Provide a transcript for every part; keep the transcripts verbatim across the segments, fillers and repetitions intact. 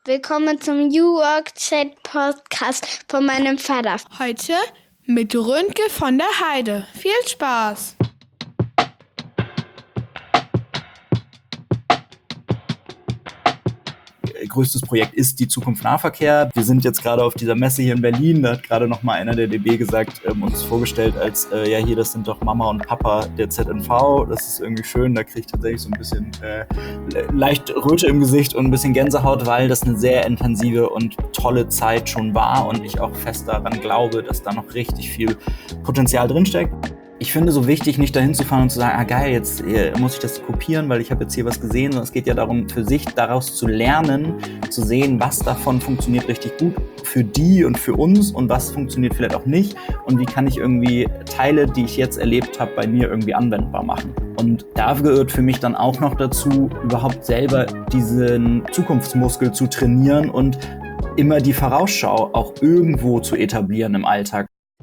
Willkommen zum New Work Chat Podcast von meinem Vater. Heute mit Rönke von der Heide. Viel Spaß! Größtes Projekt ist die Zukunft Nahverkehr. Wir sind jetzt gerade auf dieser Messe hier in Berlin. Da hat gerade noch mal einer der D B gesagt, ähm, uns vorgestellt als, äh, ja hier, das sind doch Mama und Papa der Z N V. Das ist irgendwie schön. Da kriege ich tatsächlich so ein bisschen äh, leicht Röte im Gesicht und ein bisschen Gänsehaut, weil das eine sehr intensive und tolle Zeit schon war und ich auch fest daran glaube, dass da noch richtig viel Potenzial drinsteckt. Ich finde so wichtig, nicht dahin zu fahren und zu sagen, ah geil, jetzt muss ich das kopieren, weil ich habe jetzt hier was gesehen, sondern es geht ja darum, für sich daraus zu lernen, zu sehen, was davon funktioniert richtig gut für die und für uns und was funktioniert vielleicht auch nicht und wie kann ich irgendwie Teile, die ich jetzt erlebt habe, bei mir irgendwie anwendbar machen. Und da gehört für mich dann auch noch dazu, überhaupt selber diesen Zukunftsmuskel zu trainieren und immer die Vorausschau auch irgendwo zu etablieren im Alltag.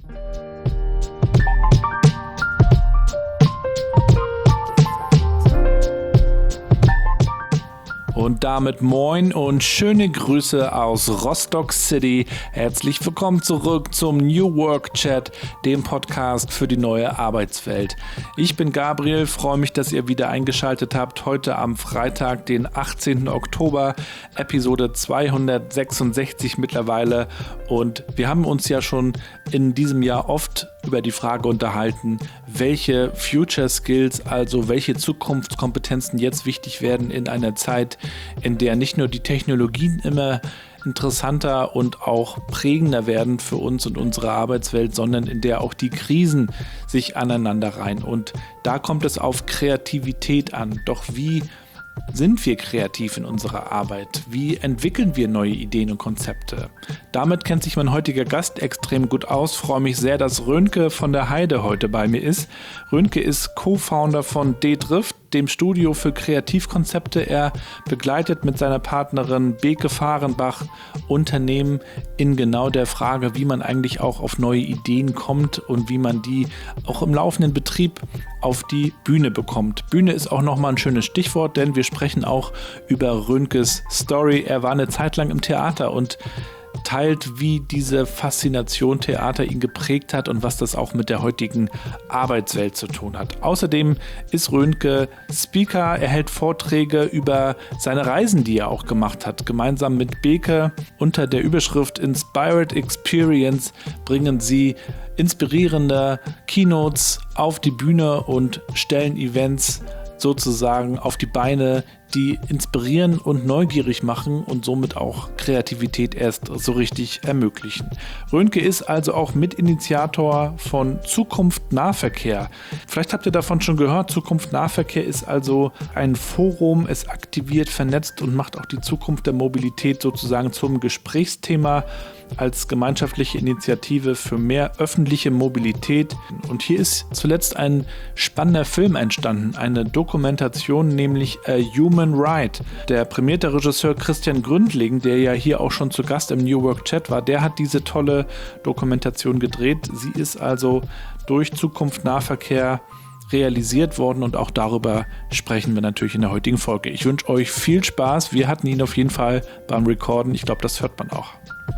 Und damit moin und schöne Grüße aus Rostock City. Herzlich willkommen zurück zum New Work Chat, dem Podcast für die neue Arbeitswelt. Ich bin Gabriel, freue mich, dass ihr wieder eingeschaltet habt. Heute am Freitag, den achtzehnten Oktober, Episode zweihundertsechsundsechzig mittlerweile. Und wir haben uns ja schon in diesem Jahr oft über die Frage unterhalten, welche Future Skills, also welche Zukunftskompetenzen jetzt wichtig werden in einer Zeit, in der nicht nur die Technologien immer interessanter und auch prägender werden für uns und unsere Arbeitswelt, sondern in der auch die Krisen sich aneinander reihen. Und da kommt es auf Kreativität an. Doch wie sind wir kreativ in unserer Arbeit? Wie entwickeln wir neue Ideen und Konzepte? Damit kennt sich mein heutiger Gast extrem gut aus. Freue mich sehr, dass Rönke von der Heide heute bei mir ist. Rönke ist Co-Founder von D-Drift, dem Studio für Kreativkonzepte. Er begleitet mit seiner Partnerin Beke Fahrenbach Unternehmen in genau der Frage, wie man eigentlich auch auf neue Ideen kommt und wie man die auch im laufenden Betrieb auf die Bühne bekommt. Bühne ist auch nochmal ein schönes Stichwort, denn wir sprechen auch über Rönkes Story. Er war eine Zeit lang im Theater und teilt, wie diese Faszination Theater ihn geprägt hat und was das auch mit der heutigen Arbeitswelt zu tun hat. Außerdem ist Rönke Speaker, er hält Vorträge über seine Reisen, die er auch gemacht hat. Gemeinsam mit Beke unter der Überschrift Inspired Experience bringen sie inspirierende Keynotes auf die Bühne und stellen Events sozusagen auf die Beine, die inspirieren und neugierig machen und somit auch Kreativität erst so richtig ermöglichen. Rönke ist also auch Mitinitiator von Zukunft Nahverkehr. Vielleicht habt ihr davon schon gehört, Zukunft Nahverkehr ist also ein Forum, es aktiviert, vernetzt und macht auch die Zukunft der Mobilität sozusagen zum Gesprächsthema als gemeinschaftliche Initiative für mehr öffentliche Mobilität. Und hier ist zuletzt ein spannender Film entstanden, eine Dokumentation, nämlich A Human Right. Der prämierte Regisseur Christian Gründling, der ja hier auch schon zu Gast im New Work Chat war, der hat diese tolle Dokumentation gedreht. Sie ist also durch Zukunft Nahverkehr realisiert worden und auch darüber sprechen wir natürlich in der heutigen Folge. Ich wünsche euch viel Spaß. Wir hatten ihn auf jeden Fall beim Recorden. Ich glaube, das hört man auch.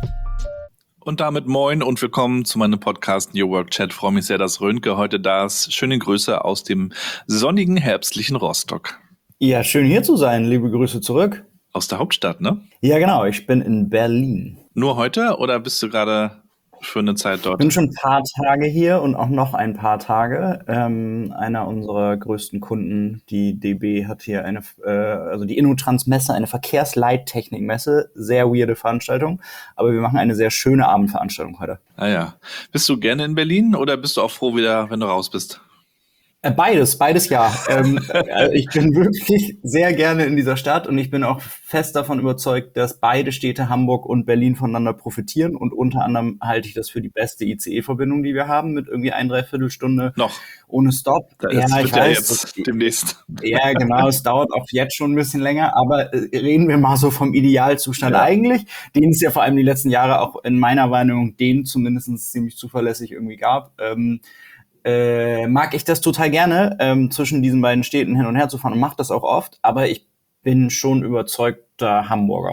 Und damit moin und willkommen zu meinem Podcast New Work Chat. Ich freue mich sehr, dass Rönke heute da ist. Schöne Grüße aus dem sonnigen, herbstlichen Rostock. Ja, schön hier zu sein. Liebe Grüße zurück. Aus der Hauptstadt, ne? Ja, genau. Ich bin in Berlin. Nur heute oder bist du gerade für eine Zeit dort? Ich bin schon ein paar Tage hier und auch noch ein paar Tage. Ähm, einer unserer größten Kunden, die D B, hat hier eine, äh, also die InnoTrans-Messe, eine Verkehrsleittechnik-Messe. Sehr weirde Veranstaltung, aber wir machen eine sehr schöne Abendveranstaltung heute. Ah ja. Bist du gerne in Berlin oder bist du auch froh wieder, wenn du raus bist? Beides, beides ja. ähm, also ich bin wirklich sehr gerne in dieser Stadt und ich bin auch fest davon überzeugt, dass beide Städte, Hamburg und Berlin, voneinander profitieren und unter anderem halte ich das für die beste I C E-Verbindung, die wir haben, mit irgendwie ein Dreiviertelstunde noch ohne Stop. Das ja, wird ich ja weiß, jetzt das, demnächst. Ja, genau, es dauert auch jetzt schon ein bisschen länger, aber äh, reden wir mal so vom Idealzustand ja. eigentlich, den es ja vor allem die letzten Jahre auch in meiner Wahrnehmung, den zumindest ziemlich zuverlässig irgendwie gab. Ähm, Äh, mag ich das total gerne, ähm, zwischen diesen beiden Städten hin und her zu fahren und mache das auch oft, aber ich bin schon überzeugter Hamburger.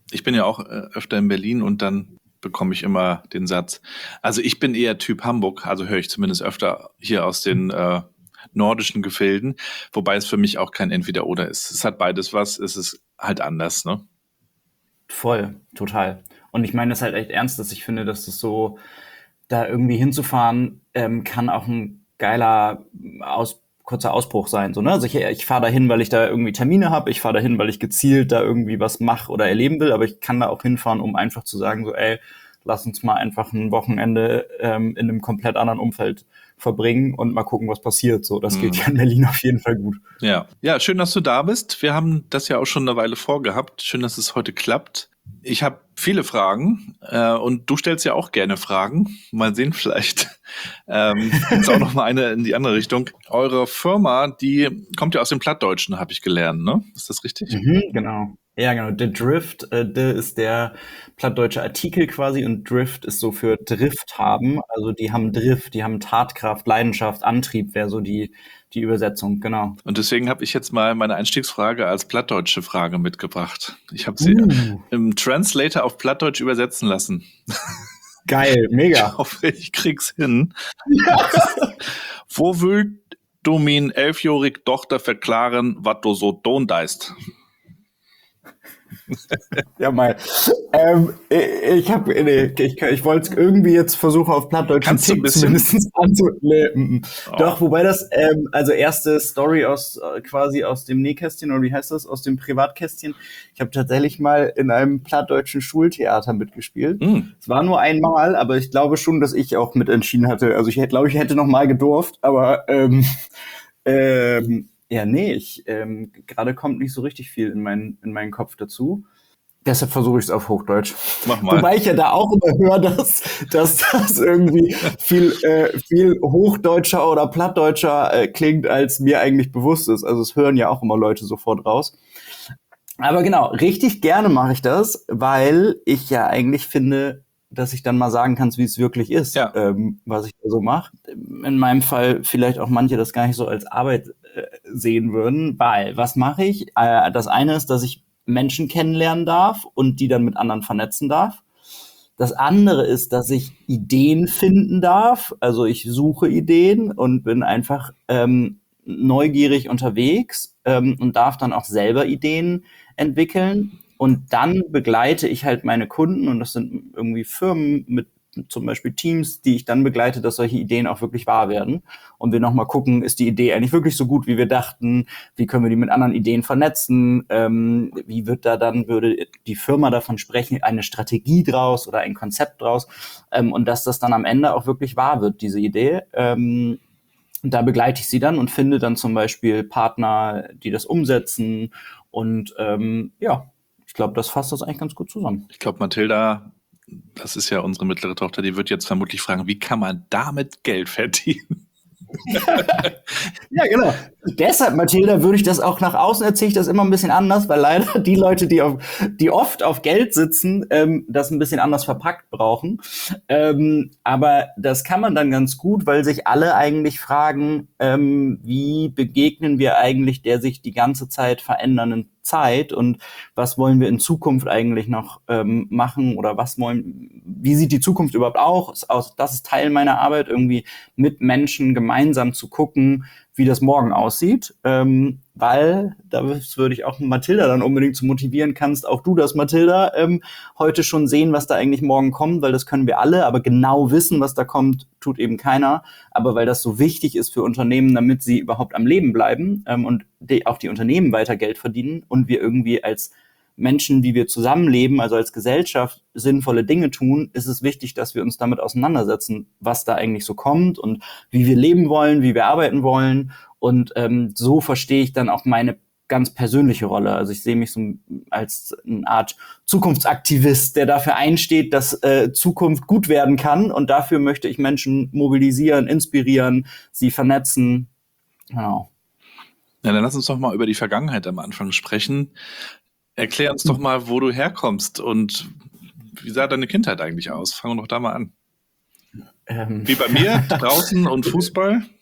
Ich bin ja auch äh, öfter in Berlin und dann bekomme ich immer den Satz. Also ich bin eher Typ Hamburg, also höre ich zumindest öfter hier aus den äh, nordischen Gefilden, wobei es für mich auch kein Entweder-Oder ist. Es hat beides was, es ist halt anders, ne? Voll, total. Und ich meine das halt echt ernst, dass ich finde, dass das so, da irgendwie hinzufahren, ähm, kann auch ein geiler Aus, kurzer Ausbruch sein. So, ne? Also ich, ich fahre da hin, weil ich da irgendwie Termine habe, ich fahre da hin, weil ich gezielt da irgendwie was mache oder erleben will, aber ich kann da auch hinfahren, um einfach zu sagen, so ey, lass uns mal einfach ein Wochenende ähm, in einem komplett anderen Umfeld verbringen und mal gucken, was passiert. So, das geht ja in Berlin auf jeden Fall gut. Ja, ja, schön, dass du da bist. Wir haben das ja auch schon eine Weile vorgehabt. Schön, dass es heute klappt. Ich habe viele Fragen äh, und du stellst ja auch gerne Fragen. Mal sehen, vielleicht ähm, ist auch noch mal eine in die andere Richtung. Eure Firma, die kommt ja aus dem Plattdeutschen, habe ich gelernt, ne? Ist das richtig? Mhm, genau. Ja, genau. The Drift, äh, the ist der plattdeutsche Artikel quasi und Drift ist so für Drift haben. Also die haben Drift, die haben Tatkraft, Leidenschaft, Antrieb wäre so die die Übersetzung, genau. Und deswegen habe ich jetzt mal meine Einstiegsfrage als plattdeutsche Frage mitgebracht. Ich habe sie Uh. im Translator auf Plattdeutsch übersetzen lassen. Geil, mega. Ich hoffe, ich krieg's hin. Wo will du min elfjährig Tochter verklaren, was du so tun deist? Ja, mal. Ähm, ich habe, nee, ich, ich wollte es irgendwie jetzt versuchen, auf Plattdeutsch Kannst du ein bisschen? zumindest anzu... Nee, mm, mm. Oh. Doch, wobei das, ähm, also erste Story aus äh, quasi aus dem Nähkästchen, oder wie heißt das, aus dem Privatkästchen. Ich habe tatsächlich mal in einem plattdeutschen Schultheater mitgespielt. Es Mm. war nur einmal, aber ich glaube schon, dass ich auch mitentschieden hatte. Also ich glaube, ich hätte noch mal gedurft, aber ähm, ähm, ja, nee, ich ähm, gerade kommt nicht so richtig viel in meinen in meinen Kopf dazu. Deshalb versuche ich es auf Hochdeutsch. Mach mal. Wobei ich ja da auch immer höre, dass, dass das irgendwie viel, äh, viel hochdeutscher oder plattdeutscher äh, klingt, als mir eigentlich bewusst ist. Also es hören ja auch immer Leute sofort raus. Aber genau, richtig gerne mache ich das, weil ich ja eigentlich finde, dass ich dann mal sagen kann, wie es wirklich ist, Ja. ähm, was ich da so mache. In meinem Fall vielleicht auch manche das gar nicht so als Arbeit äh, sehen würden, weil was mache ich? Äh, das eine ist, dass ich Menschen kennenlernen darf und die dann mit anderen vernetzen darf. Das andere ist, dass ich Ideen finden darf. Also ich suche Ideen und bin einfach ähm, neugierig unterwegs ähm, und darf dann auch selber Ideen entwickeln. Und dann begleite ich halt meine Kunden, und das sind irgendwie Firmen mit zum Beispiel Teams, die ich dann begleite, dass solche Ideen auch wirklich wahr werden. Und wir nochmal gucken, ist die Idee eigentlich wirklich so gut, wie wir dachten? Wie können wir die mit anderen Ideen vernetzen? Ähm, wie wird da dann, würde die Firma davon sprechen, eine Strategie draus oder ein Konzept draus? Ähm, und dass das dann am Ende auch wirklich wahr wird, diese Idee. Ähm, da begleite ich sie dann und finde dann zum Beispiel Partner, die das umsetzen. Und ähm, ja, ich glaube, das fasst das eigentlich ganz gut zusammen. Ich glaube, Mathilda, das ist ja unsere mittlere Tochter, die wird jetzt vermutlich fragen, wie kann man damit Geld verdienen? Ja, genau. Deshalb, Mathilda, würde ich das auch nach außen erzähle ich das immer ein bisschen anders, weil leider die Leute, die auf, die oft auf Geld sitzen, ähm, das ein bisschen anders verpackt brauchen. Ähm, aber das kann man dann ganz gut, weil sich alle eigentlich fragen, ähm, wie begegnen wir eigentlich der sich die ganze Zeit verändernden Zeit und was wollen wir in Zukunft eigentlich noch ähm, machen oder was wollen, wie sieht die Zukunft überhaupt aus? Das ist Teil meiner Arbeit, irgendwie mit Menschen gemeinsam zu gucken, wie das morgen aussieht, ähm, weil, das würde ich auch Mathilda dann unbedingt zu motivieren, kannst auch du das, Mathilda, ähm, heute schon sehen, was da eigentlich morgen kommt, weil das können wir alle, aber genau wissen, was da kommt, tut eben keiner, aber weil das so wichtig ist für Unternehmen, damit sie überhaupt am Leben bleiben ähm, und die, auch die Unternehmen weiter Geld verdienen und wir irgendwie als Menschen, wie wir zusammenleben, also als Gesellschaft, sinnvolle Dinge tun, ist es wichtig, dass wir uns damit auseinandersetzen, was da eigentlich so kommt und wie wir leben wollen, wie wir arbeiten wollen. Und ähm, so verstehe ich dann auch meine ganz persönliche Rolle. Also ich sehe mich so als eine Art Zukunftsaktivist, der dafür einsteht, dass äh, Zukunft gut werden kann. Und dafür möchte ich Menschen mobilisieren, inspirieren, sie vernetzen. Genau. Ja, dann lass uns doch mal über die Vergangenheit am Anfang sprechen. Erklär uns doch mal, wo du herkommst und wie sah deine Kindheit eigentlich aus? Fangen wir doch da mal an. Ähm. Wie bei mir, draußen und Fußball?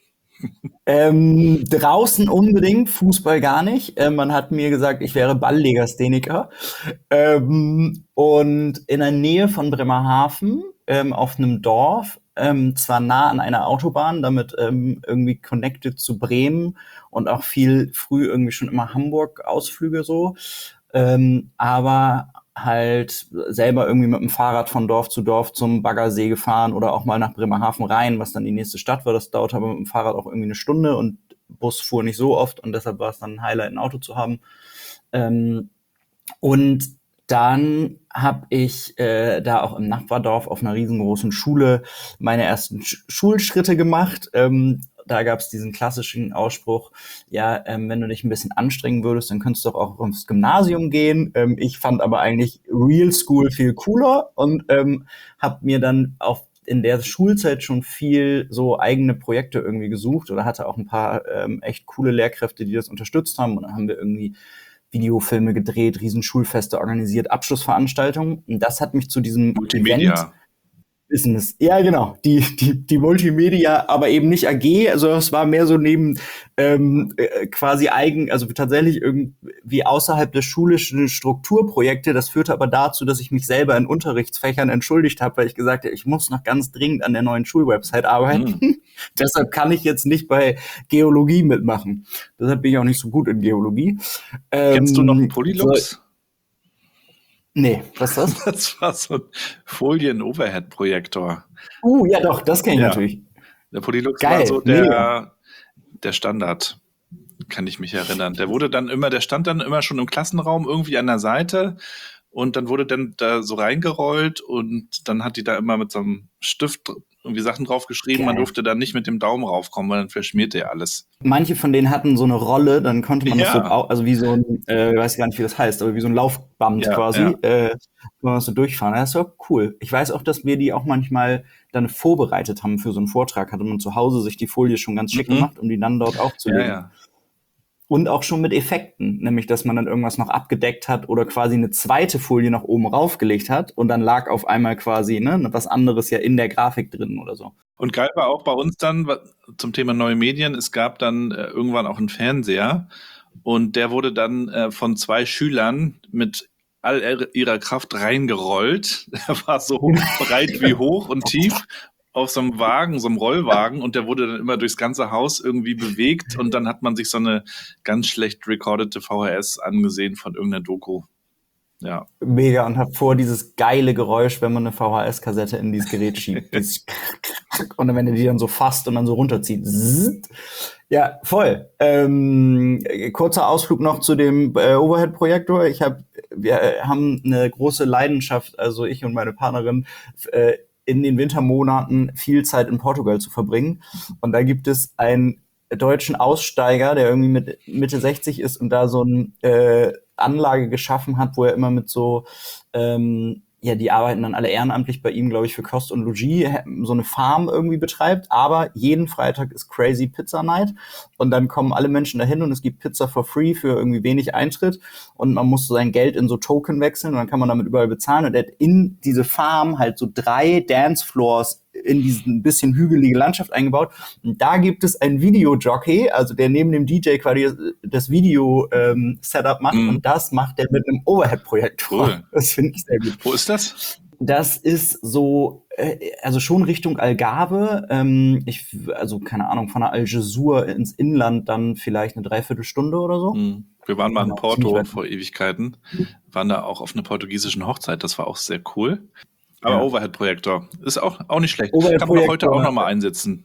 Ähm, draußen unbedingt, Fußball gar nicht. Äh, man hat mir gesagt, ich wäre Balllegastheniker. Ähm, und in der Nähe von Bremerhaven, ähm, auf einem Dorf, ähm, zwar nah an einer Autobahn, damit ähm, irgendwie connected zu Bremen und auch viel früh irgendwie schon immer Hamburg-Ausflüge so. Ähm, aber halt selber irgendwie mit dem Fahrrad von Dorf zu Dorf zum Baggersee gefahren oder auch mal nach Bremerhaven rein, was dann die nächste Stadt war. Das dauerte aber mit dem Fahrrad auch irgendwie eine Stunde und Bus fuhr nicht so oft und deshalb war es dann ein Highlight, ein Auto zu haben. Ähm, und dann habe ich äh, da auch im Nachbardorf auf einer riesengroßen Schule meine ersten Sch- Schulschritte gemacht. Ähm, da gab es diesen klassischen Ausspruch, ja, ähm, wenn du dich ein bisschen anstrengen würdest, dann könntest du doch auch aufs Gymnasium gehen. Ähm, ich fand aber eigentlich Real School viel cooler und ähm, habe mir dann auf in der Schulzeit schon viel so eigene Projekte irgendwie gesucht oder hatte auch ein paar ähm, echt coole Lehrkräfte, die das unterstützt haben. Und dann haben wir irgendwie Videofilme gedreht, Riesenschulfeste organisiert, Abschlussveranstaltungen. Und das hat mich zu diesem Multimedia. Event Business. Ja, genau. Die, die, die Multimedia, aber eben nicht A G. Also es war mehr so neben ähm, äh, quasi eigen, also tatsächlich irgendwie außerhalb der schulischen Strukturprojekte. Das führte aber dazu, dass ich mich selber in Unterrichtsfächern entschuldigt habe, weil ich gesagt habe, ich muss noch ganz dringend an der neuen Schulwebsite arbeiten. Mhm. Deshalb kann ich jetzt nicht bei Geologie mitmachen. Deshalb bin ich auch nicht so gut in Geologie. Kennst ähm, du noch einen Polylux? So, nee, was ist das? Das war so ein Folien-Overhead-Projektor. Uh, ja doch, das kenne ich Ja. natürlich. Der Polylux Geil, war so der, mega. der Standard, kann ich mich erinnern. Der wurde dann immer, der stand dann immer schon im Klassenraum irgendwie an der Seite und dann wurde dann da so reingerollt und dann hat die da immer mit so einem Stift irgendwie Sachen draufgeschrieben. Man Geil. durfte dann nicht mit dem Daumen raufkommen, weil dann verschmierte er alles. Manche von denen hatten so eine Rolle, dann konnte man das Ja. so, au- also wie so ein, äh, weiß gar nicht, wie das heißt, aber wie so ein Laufband Ja, quasi, ja. äh, kann man das so durchfahren. Das war cool. Ich weiß auch, dass wir die auch manchmal dann vorbereitet haben für so einen Vortrag. Hatte man zu Hause sich die Folie schon ganz schick Mhm. gemacht, um die dann dort Ja, aufzulegen. ja. Und auch schon mit Effekten, nämlich dass man dann irgendwas noch abgedeckt hat oder quasi eine zweite Folie noch oben raufgelegt hat und dann lag auf einmal quasi ne, was anderes ja in der Grafik drin oder so. Und geil war auch bei uns dann wa- zum Thema neue Medien, es gab dann äh, irgendwann auch einen Fernseher und der wurde dann äh, von zwei Schülern mit all er- ihrer Kraft reingerollt. Der war so breit wie hoch und tief auf so einem Wagen, so einem Rollwagen und der wurde dann immer durchs ganze Haus irgendwie bewegt und dann hat man sich so eine ganz schlecht recordete V H S angesehen von irgendeiner Doku. Ja. Mega und hab vor dieses geile Geräusch, wenn man eine V H S-Kassette in dieses Gerät schiebt. Dieses und dann, wenn du die dann so fasst und dann so runterzieht. Zzzt. Ja, voll. Ähm, kurzer Ausflug noch zu dem äh, Overhead-Projektor. Ich hab, wir haben eine große Leidenschaft, also ich und meine Partnerin, äh, in den Wintermonaten viel Zeit in Portugal zu verbringen. Und da gibt es einen deutschen Aussteiger, der irgendwie mit Mitte sechzig ist und da so eine äh, Anlage geschaffen hat, wo er immer mit so, ähm, ja, die arbeiten dann alle ehrenamtlich bei ihm, glaube ich, für Kost und Logis, so eine Farm irgendwie betreibt. Aber jeden Freitag ist Crazy Pizza Night und dann kommen alle Menschen dahin und es gibt Pizza for free für irgendwie wenig Eintritt und man muss so sein Geld in so Token wechseln und dann kann man damit überall bezahlen und er hat in diese Farm halt so drei Dancefloors in diese ein bisschen hügelige Landschaft eingebaut. Und da gibt es einen Videojockey, also der neben dem D J quasi das Video-Setup ähm, macht Mhm. und das macht der mit einem Overhead-Projektor. Cool. Das finde ich sehr gut. Wo ist das? Das ist so, äh, also schon Richtung Algarve. Ähm, ich, also keine Ahnung, von der Algesur ins Inland dann vielleicht eine Dreiviertelstunde oder so. Mhm. Wir waren mal in Genau, Porto ziemlich weit. vor Ewigkeiten, waren da auch auf einer portugiesischen Hochzeit, das war auch sehr cool. Aber Ja. Overhead-Projektor ist auch, auch nicht schlecht. Kann man doch Overhead-Projektor, heute auch nochmal einsetzen.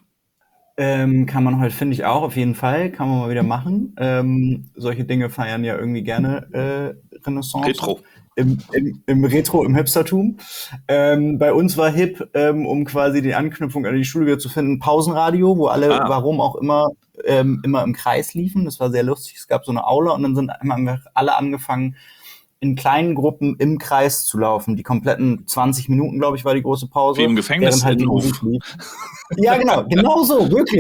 Ähm, kann man heute, finde ich auch, auf jeden Fall. Kann man mal wieder machen. Ähm, solche Dinge feiern ja irgendwie gerne äh, Renaissance. Retro. Im, im, im Retro, im Hipstertum. Ähm, bei uns war hip, ähm, um quasi die Anknüpfung an die Schule wieder zu finden, Pausenradio, wo alle, Ah. warum auch immer, ähm, immer im Kreis liefen. Das war sehr lustig. Es gab so eine Aula und dann sind einmal alle angefangen, in kleinen Gruppen im Kreis zu laufen. Die kompletten zwanzig Minuten, glaube ich, war die große Pause. Wie im Gefängnis während halt die Innenhof. Musik lief. Ja, genau, genau so, wirklich.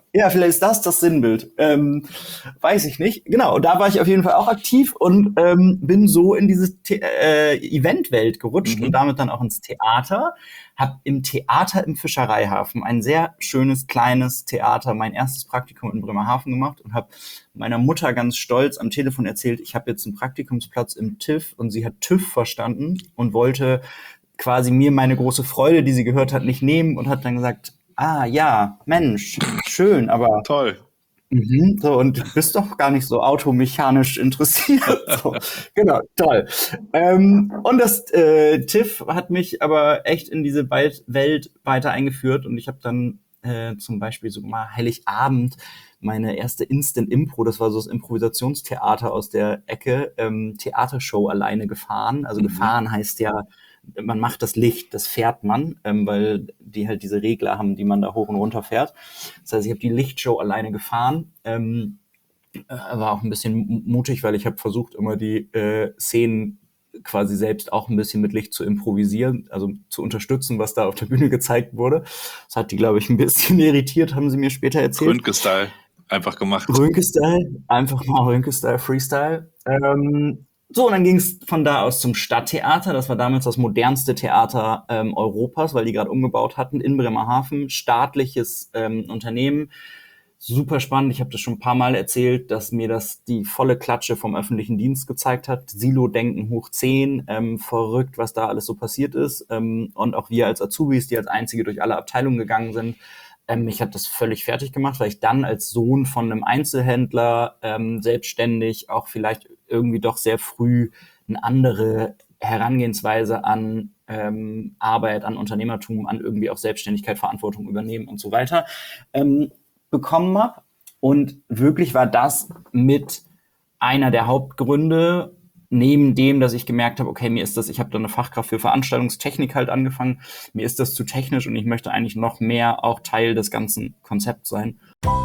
Ja, vielleicht ist das das Sinnbild. Ähm, weiß ich nicht. Genau, da war ich auf jeden Fall auch aktiv und ähm, bin so in diese The- äh, Eventwelt gerutscht Mhm. und damit dann auch ins Theater. Hab im Theater im Fischereihafen ein sehr schönes, kleines Theater, mein erstes Praktikum in Bremerhaven gemacht und habe meiner Mutter ganz stolz am Telefon erzählt, ich habe jetzt einen Praktikumsplatz im TÜV und sie hat TÜV verstanden und wollte quasi mir meine große Freude, die sie gehört hat, nicht nehmen und hat dann gesagt, ah ja, Mensch, schön, aber Toll. mhm, so, und du bist doch gar nicht so automechanisch interessiert. So, genau, toll. Ähm, und das äh, TÜV hat mich aber echt in diese Welt, Welt weiter eingeführt und ich habe dann äh, zum Beispiel so mal Heiligabend meine erste Instant-Impro, das war so das Improvisationstheater aus der Ecke, ähm, Theatershow alleine gefahren. Also Mhm. gefahren heißt ja, man macht das Licht, das fährt man, ähm, weil die halt diese Regler haben, die man da hoch und runter fährt. Das heißt, ich habe die Lichtshow alleine gefahren. Ähm, äh, war auch ein bisschen m- mutig, weil ich habe versucht, immer die äh, Szenen quasi selbst auch ein bisschen mit Licht zu improvisieren, also zu unterstützen, was da auf der Bühne gezeigt wurde. Das hat die, glaube ich, ein bisschen irritiert, haben sie mir später erzählt. Röntgen-Style einfach gemacht. Rönke-Style, einfach mal Rönke-Style, Freestyle. Ähm, so, und dann ging es von da aus zum Stadttheater. Das war damals das modernste Theater ähm, Europas, weil die gerade umgebaut hatten in Bremerhaven. Staatliches ähm, Unternehmen. Super spannend. Ich habe das schon ein paar Mal erzählt, dass mir das die volle Klatsche vom öffentlichen Dienst gezeigt hat. Silo-Denken hoch zehn. Ähm, verrückt, was da alles so passiert ist. Ähm, und auch wir als Azubis, die als Einzige durch alle Abteilungen gegangen sind. Ähm, mich hat das völlig fertig gemacht, weil ich dann als Sohn von einem Einzelhändler ähm, selbstständig auch vielleicht irgendwie doch sehr früh eine andere Herangehensweise an ähm, Arbeit, an Unternehmertum, an irgendwie auch Selbstständigkeit, Verantwortung übernehmen und so weiter ähm, bekommen habe. Und wirklich war das mit einer der Hauptgründe, neben dem, dass ich gemerkt habe, okay, mir ist das, ich habe da eine Fachkraft für Veranstaltungstechnik halt angefangen, mir ist das zu technisch und ich möchte eigentlich noch mehr auch Teil des ganzen Konzepts sein.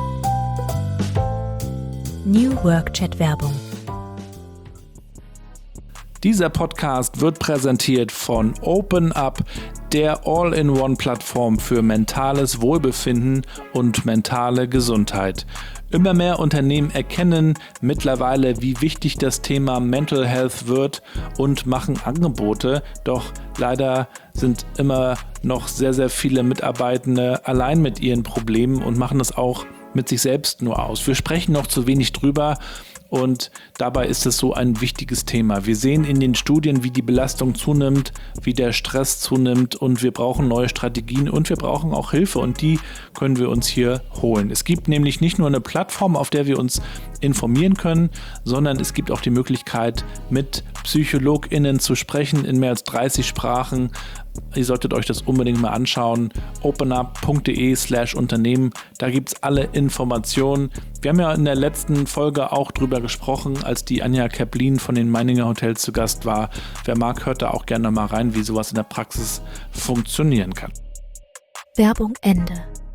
New Work Chat Werbung. Dieser Podcast wird präsentiert von OpenUp, der All-in-One-Plattform für mentales Wohlbefinden und mentale Gesundheit. Immer mehr Unternehmen erkennen mittlerweile, wie wichtig das Thema Mental Health wird und machen Angebote. Doch leider sind immer noch sehr, sehr viele Mitarbeitende allein mit ihren Problemen und machen das auch mit sich selbst nur aus. Wir sprechen noch zu wenig drüber. Und dabei ist es so ein wichtiges Thema. Wir sehen in den Studien, wie die Belastung zunimmt, wie der Stress zunimmt und wir brauchen neue Strategien und wir brauchen auch Hilfe und die können wir uns hier holen. Es gibt nämlich nicht nur eine Plattform, auf der wir uns informieren können, sondern es gibt auch die Möglichkeit, mit PsychologInnen zu sprechen in mehr als dreißig Sprachen. Ihr solltet euch das unbedingt mal anschauen. openup.de slash Unternehmen. Da gibt es alle Informationen. Wir haben ja in der letzten Folge auch drüber gesprochen, als die Anja Kaplin von den Meininger Hotels zu Gast war. Wer mag, hört da auch gerne mal rein, wie sowas in der Praxis funktionieren kann. Werbung Ende.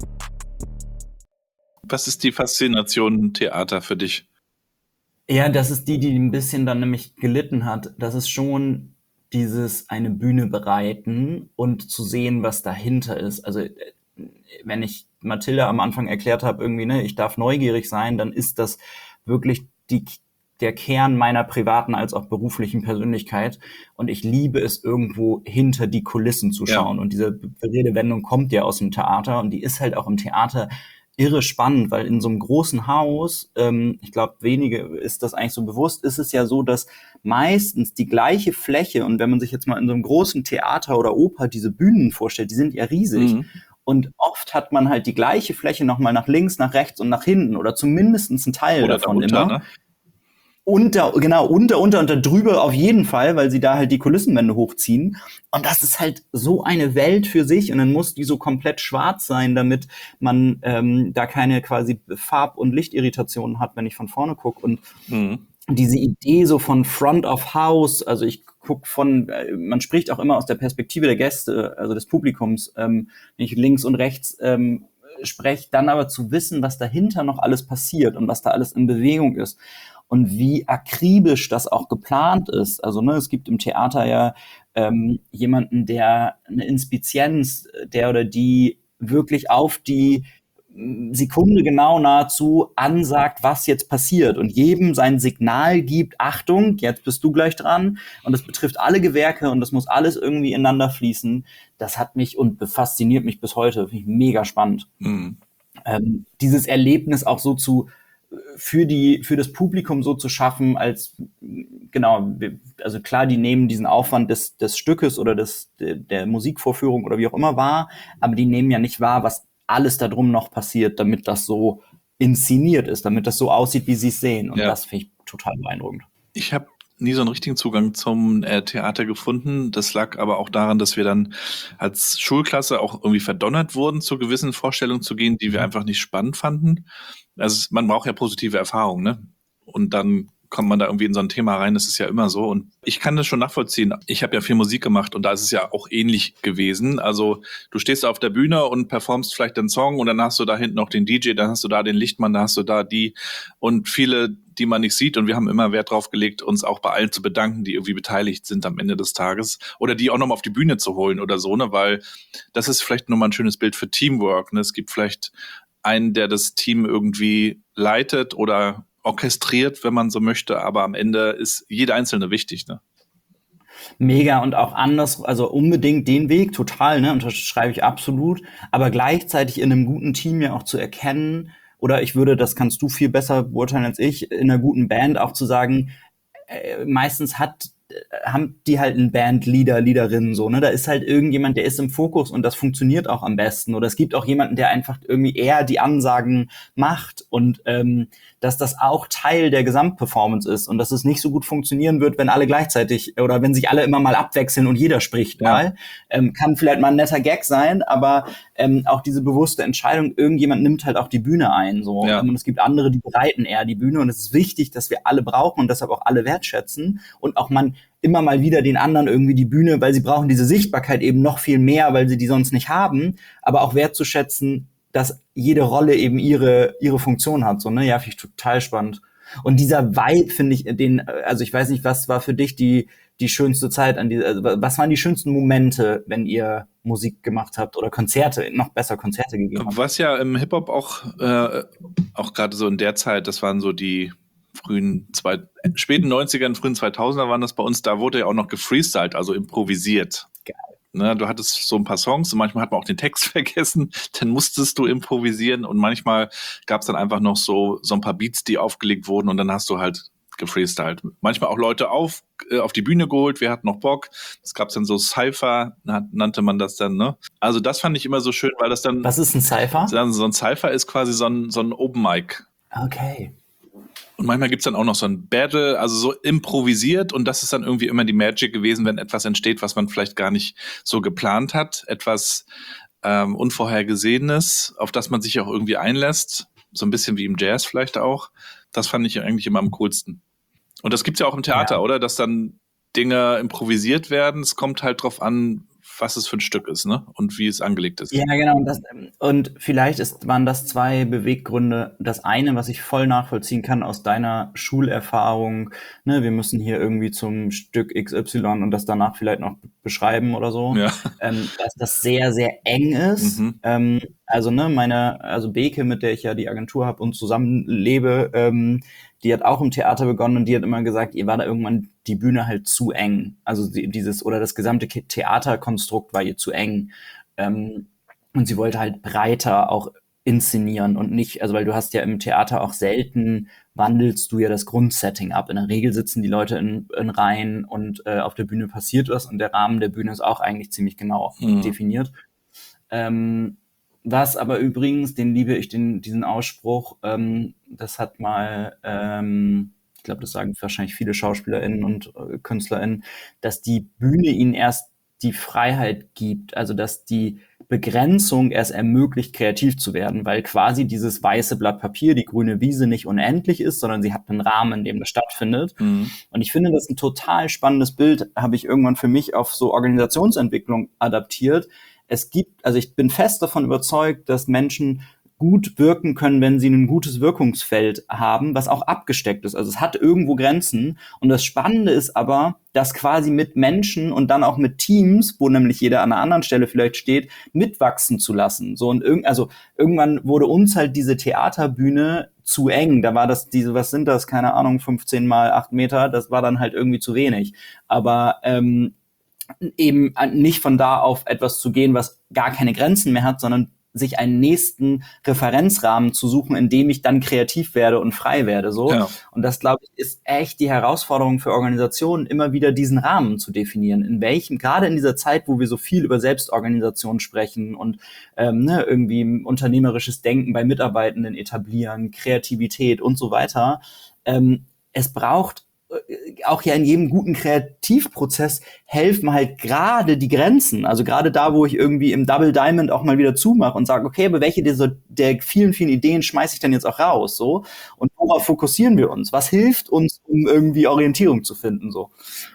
Was ist die Faszination Theater für dich? Ja, das ist die, die ein bisschen dann nämlich gelitten hat. Das ist schon dieses eine Bühne bereiten und zu sehen, was dahinter ist. Also äh, wenn ich Mathilda am Anfang erklärt habe, irgendwie, ne, ich darf neugierig sein, dann ist das wirklich die, der Kern meiner privaten als auch beruflichen Persönlichkeit. Und ich liebe es, irgendwo hinter die Kulissen zu schauen. Ja. Und diese Redewendung kommt ja aus dem Theater und die ist halt auch im Theater irre spannend, weil in so einem großen Haus, ähm, ich glaube, wenige ist das eigentlich so bewusst, ist es ja so, dass meistens die gleiche Fläche, und wenn man sich jetzt mal in so einem großen Theater oder Oper diese Bühnen vorstellt, die sind ja riesig. Mhm. Und oft hat man halt die gleiche Fläche nochmal nach links, nach rechts und nach hinten oder zumindest einen Teil oder davon darunter, immer. Ne? Unter, genau, unter, unter und da drüber auf jeden Fall, weil sie da halt die Kulissenwände hochziehen. Und das ist halt so eine Welt für sich und dann muss die so komplett schwarz sein, damit man ähm, da keine quasi Farb- und Lichtirritationen hat, wenn ich von vorne gucke. Und mhm. diese Idee so von Front of House, also ich guck von, äh, man spricht auch immer aus der Perspektive der Gäste, also des Publikums, ähm, wenn ich links und rechts ähm, spreche, dann aber zu wissen, was dahinter noch alles passiert und was da alles in Bewegung ist. Und wie akribisch das auch geplant ist. Also ne, es gibt im Theater ja ähm, jemanden, der eine Inspizienz, der oder die wirklich auf die Sekunde genau nahezu ansagt, was jetzt passiert und jedem sein Signal gibt, Achtung, jetzt bist du gleich dran und das betrifft alle Gewerke und das muss alles irgendwie ineinander fließen. Das hat mich und fasziniert mich bis heute, finde ich mega spannend. Mhm. Ähm, dieses Erlebnis auch so zu für die für das Publikum so zu schaffen, als genau, also klar, die nehmen diesen Aufwand des des Stückes oder des der, der Musikvorführung oder wie auch immer wahr, aber die nehmen ja nicht wahr, was alles da drum noch passiert, damit das so inszeniert ist, damit das so aussieht, wie sie es sehen. Und ja. Das finde ich total beeindruckend. Ich habe nie so einen richtigen Zugang zum äh, Theater gefunden. Das lag aber auch daran, dass wir dann als Schulklasse auch irgendwie verdonnert wurden, zu gewissen Vorstellungen zu gehen, die wir einfach nicht spannend fanden. Also man braucht ja positive Erfahrungen, ne? Und dann kommt man da irgendwie in so ein Thema rein, das ist ja immer so. Und ich kann das schon nachvollziehen. Ich habe ja viel Musik gemacht und da ist es ja auch ähnlich gewesen. Also du stehst auf der Bühne und performst vielleicht einen Song und dann hast du da hinten noch den D J, dann hast du da den Lichtmann, dann hast du da die und viele, die man nicht sieht. Und wir haben immer Wert drauf gelegt, uns auch bei allen zu bedanken, die irgendwie beteiligt sind am Ende des Tages oder die auch nochmal auf die Bühne zu holen oder so, ne? Weil das ist vielleicht nochmal ein schönes Bild für Teamwork, ne? Es gibt vielleicht einen, der das Team irgendwie leitet oder orchestriert, wenn man so möchte, aber am Ende ist jeder Einzelne wichtig, ne? Mega und auch anders, also unbedingt den Weg, total, ne, unterschreibe ich absolut, aber gleichzeitig in einem guten Team ja auch zu erkennen, oder ich würde, das kannst du viel besser beurteilen als ich, in einer guten Band auch zu sagen, äh, meistens hat haben die halt einen Bandleader, Leaderin, so, ne, da ist halt irgendjemand, der ist im Fokus und das funktioniert auch am besten, oder es gibt auch jemanden, der einfach irgendwie eher die Ansagen macht und ähm, dass das auch Teil der Gesamtperformance ist und dass es nicht so gut funktionieren wird, wenn alle gleichzeitig oder wenn sich alle immer mal abwechseln und jeder spricht ja. mal, ähm, kann vielleicht mal ein netter Gag sein, aber ähm, auch diese bewusste Entscheidung, irgendjemand nimmt halt auch die Bühne ein, so, ja. Und es gibt andere, die bereiten eher die Bühne und es ist wichtig, dass wir alle brauchen und deshalb auch alle wertschätzen und auch man immer mal wieder den anderen irgendwie die Bühne, weil sie brauchen diese Sichtbarkeit eben noch viel mehr, weil sie die sonst nicht haben, aber auch wertzuschätzen, dass jede Rolle eben ihre ihre Funktion hat, so, ne, ja, finde ich total spannend. Und dieser Vibe, finde ich, den, also ich weiß nicht, was war für dich die die schönste Zeit an die, also was waren die schönsten Momente, wenn ihr Musik gemacht habt oder Konzerte, noch besser Konzerte gegeben habt? Was ja im Hip-Hop auch äh, auch gerade so in der Zeit, das waren so die frühen, zwei, späten neunzigern, frühen zweitausender waren das bei uns, da wurde ja auch noch gefreestylt, also improvisiert. Geil. Ne, du hattest so ein paar Songs und manchmal hat man auch den Text vergessen, dann musstest du improvisieren und manchmal gab es dann einfach noch so, so ein paar Beats, die aufgelegt wurden und dann hast du halt gefreestylt. Manchmal auch Leute auf, äh, auf die Bühne geholt, wir hatten noch Bock, es gab dann so Cypher, nannte man das dann, ne? Also das fand ich immer so schön, weil das dann... Was ist ein Cypher? So ein Cypher ist quasi so ein, so ein Open Mic. Okay. Und manchmal gibt's dann auch noch so ein Battle, also so improvisiert und das ist dann irgendwie immer die Magic gewesen, wenn etwas entsteht, was man vielleicht gar nicht so geplant hat, etwas ähm, Unvorhergesehenes, auf das man sich auch irgendwie einlässt, so ein bisschen wie im Jazz vielleicht auch. Das fand ich eigentlich immer am coolsten. Und das gibt's ja auch im Theater, ja. Oder? Dass dann Dinge improvisiert werden. Es kommt halt drauf an, was es für ein Stück ist, ne? Und wie es angelegt ist. Ja, genau. Und, das, und vielleicht ist, waren das zwei Beweggründe. Das eine, was ich voll nachvollziehen kann aus deiner Schulerfahrung, ne, wir müssen hier irgendwie zum Stück X Y und das danach vielleicht noch beschreiben oder so, ja. ähm, dass das sehr, sehr eng ist. Mhm. Ähm, also, ne, meine, also Beke, mit der ich ja die Agentur habe und zusammenlebe, ähm, die hat auch im Theater begonnen und die hat immer gesagt, ihr war da irgendwann die Bühne halt zu eng. Also die, dieses, oder das gesamte Theaterkonstrukt war ihr zu eng. Ähm, und sie wollte halt breiter auch inszenieren und nicht, also weil du hast ja im Theater auch selten, wandelst du ja das Grundsetting ab. In der Regel sitzen die Leute in, in Reihen und äh, auf der Bühne passiert was und der Rahmen der Bühne ist auch eigentlich ziemlich genau mhm. definiert. Ähm, Was aber übrigens, den liebe ich, den diesen Ausspruch, ähm, das hat mal, ähm, ich glaube, das sagen wahrscheinlich viele SchauspielerInnen und äh, KünstlerInnen, dass die Bühne ihnen erst die Freiheit gibt, also dass die Begrenzung erst ermöglicht, kreativ zu werden, weil quasi dieses weiße Blatt Papier, die grüne Wiese nicht unendlich ist, sondern sie hat einen Rahmen, in dem das stattfindet. Mhm. Und ich finde, das ist ein total spannendes Bild, habe ich irgendwann für mich auf so Organisationsentwicklung adaptiert. Es gibt, also ich bin fest davon überzeugt, dass Menschen gut wirken können, wenn sie ein gutes Wirkungsfeld haben, was auch abgesteckt ist. Also es hat irgendwo Grenzen. Und das Spannende ist aber, das quasi mit Menschen und dann auch mit Teams, wo nämlich jeder an einer anderen Stelle vielleicht steht, mitwachsen zu lassen. So und irgend, also irgendwann wurde uns halt diese Theaterbühne zu eng. Da war das diese, was sind das? Keine Ahnung, fünfzehn mal acht Meter. Das war dann halt irgendwie zu wenig. Aber ähm, eben nicht von da auf etwas zu gehen, was gar keine Grenzen mehr hat, sondern sich einen nächsten Referenzrahmen zu suchen, in dem ich dann kreativ werde und frei werde, so. Ja. Und das, glaube ich, ist echt die Herausforderung für Organisationen, immer wieder diesen Rahmen zu definieren. In welchem, gerade in dieser Zeit, wo wir so viel über Selbstorganisation sprechen und ähm, ne, irgendwie unternehmerisches Denken bei Mitarbeitenden etablieren, Kreativität und so weiter, ähm, es braucht auch ja in jedem guten Kreativprozess helfen halt gerade die Grenzen. Also gerade da, wo ich irgendwie im Double Diamond auch mal wieder zumache und sage, okay, aber welche dieser der vielen, vielen Ideen schmeiße ich denn jetzt auch raus? So? Und worauf fokussieren wir uns? Was hilft uns, um irgendwie Orientierung zu finden? So.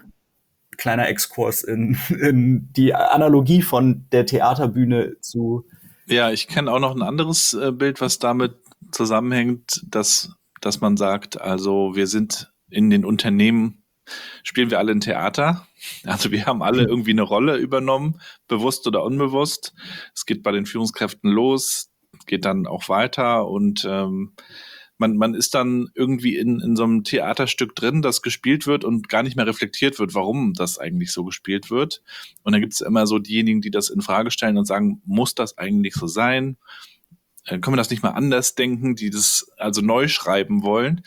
Kleiner Exkurs in, in die Analogie von der Theaterbühne zu... Ja, ich kenne auch noch ein anderes äh, Bild, was damit zusammenhängt, dass, dass man sagt, also wir sind in den Unternehmen spielen wir alle ein Theater. Also wir haben alle irgendwie eine Rolle übernommen, bewusst oder unbewusst. Es geht bei den Führungskräften los, geht dann auch weiter und ähm, man, man ist dann irgendwie in, in so einem Theaterstück drin, das gespielt wird und gar nicht mehr reflektiert wird, warum das eigentlich so gespielt wird. Und dann gibt es immer so diejenigen, die das in Frage stellen und sagen, muss das eigentlich so sein? Äh, können wir das nicht mal anders denken, die das also neu schreiben wollen?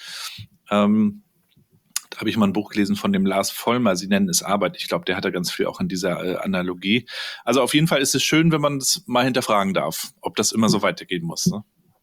Ähm, Da habe ich mal ein Buch gelesen von dem Lars Vollmer, Sie nennen es Arbeit. Ich glaube, der hat da ganz viel auch in dieser äh, Analogie. Also auf jeden Fall ist es schön, wenn man das mal hinterfragen darf, ob das immer so weitergehen muss. Ne?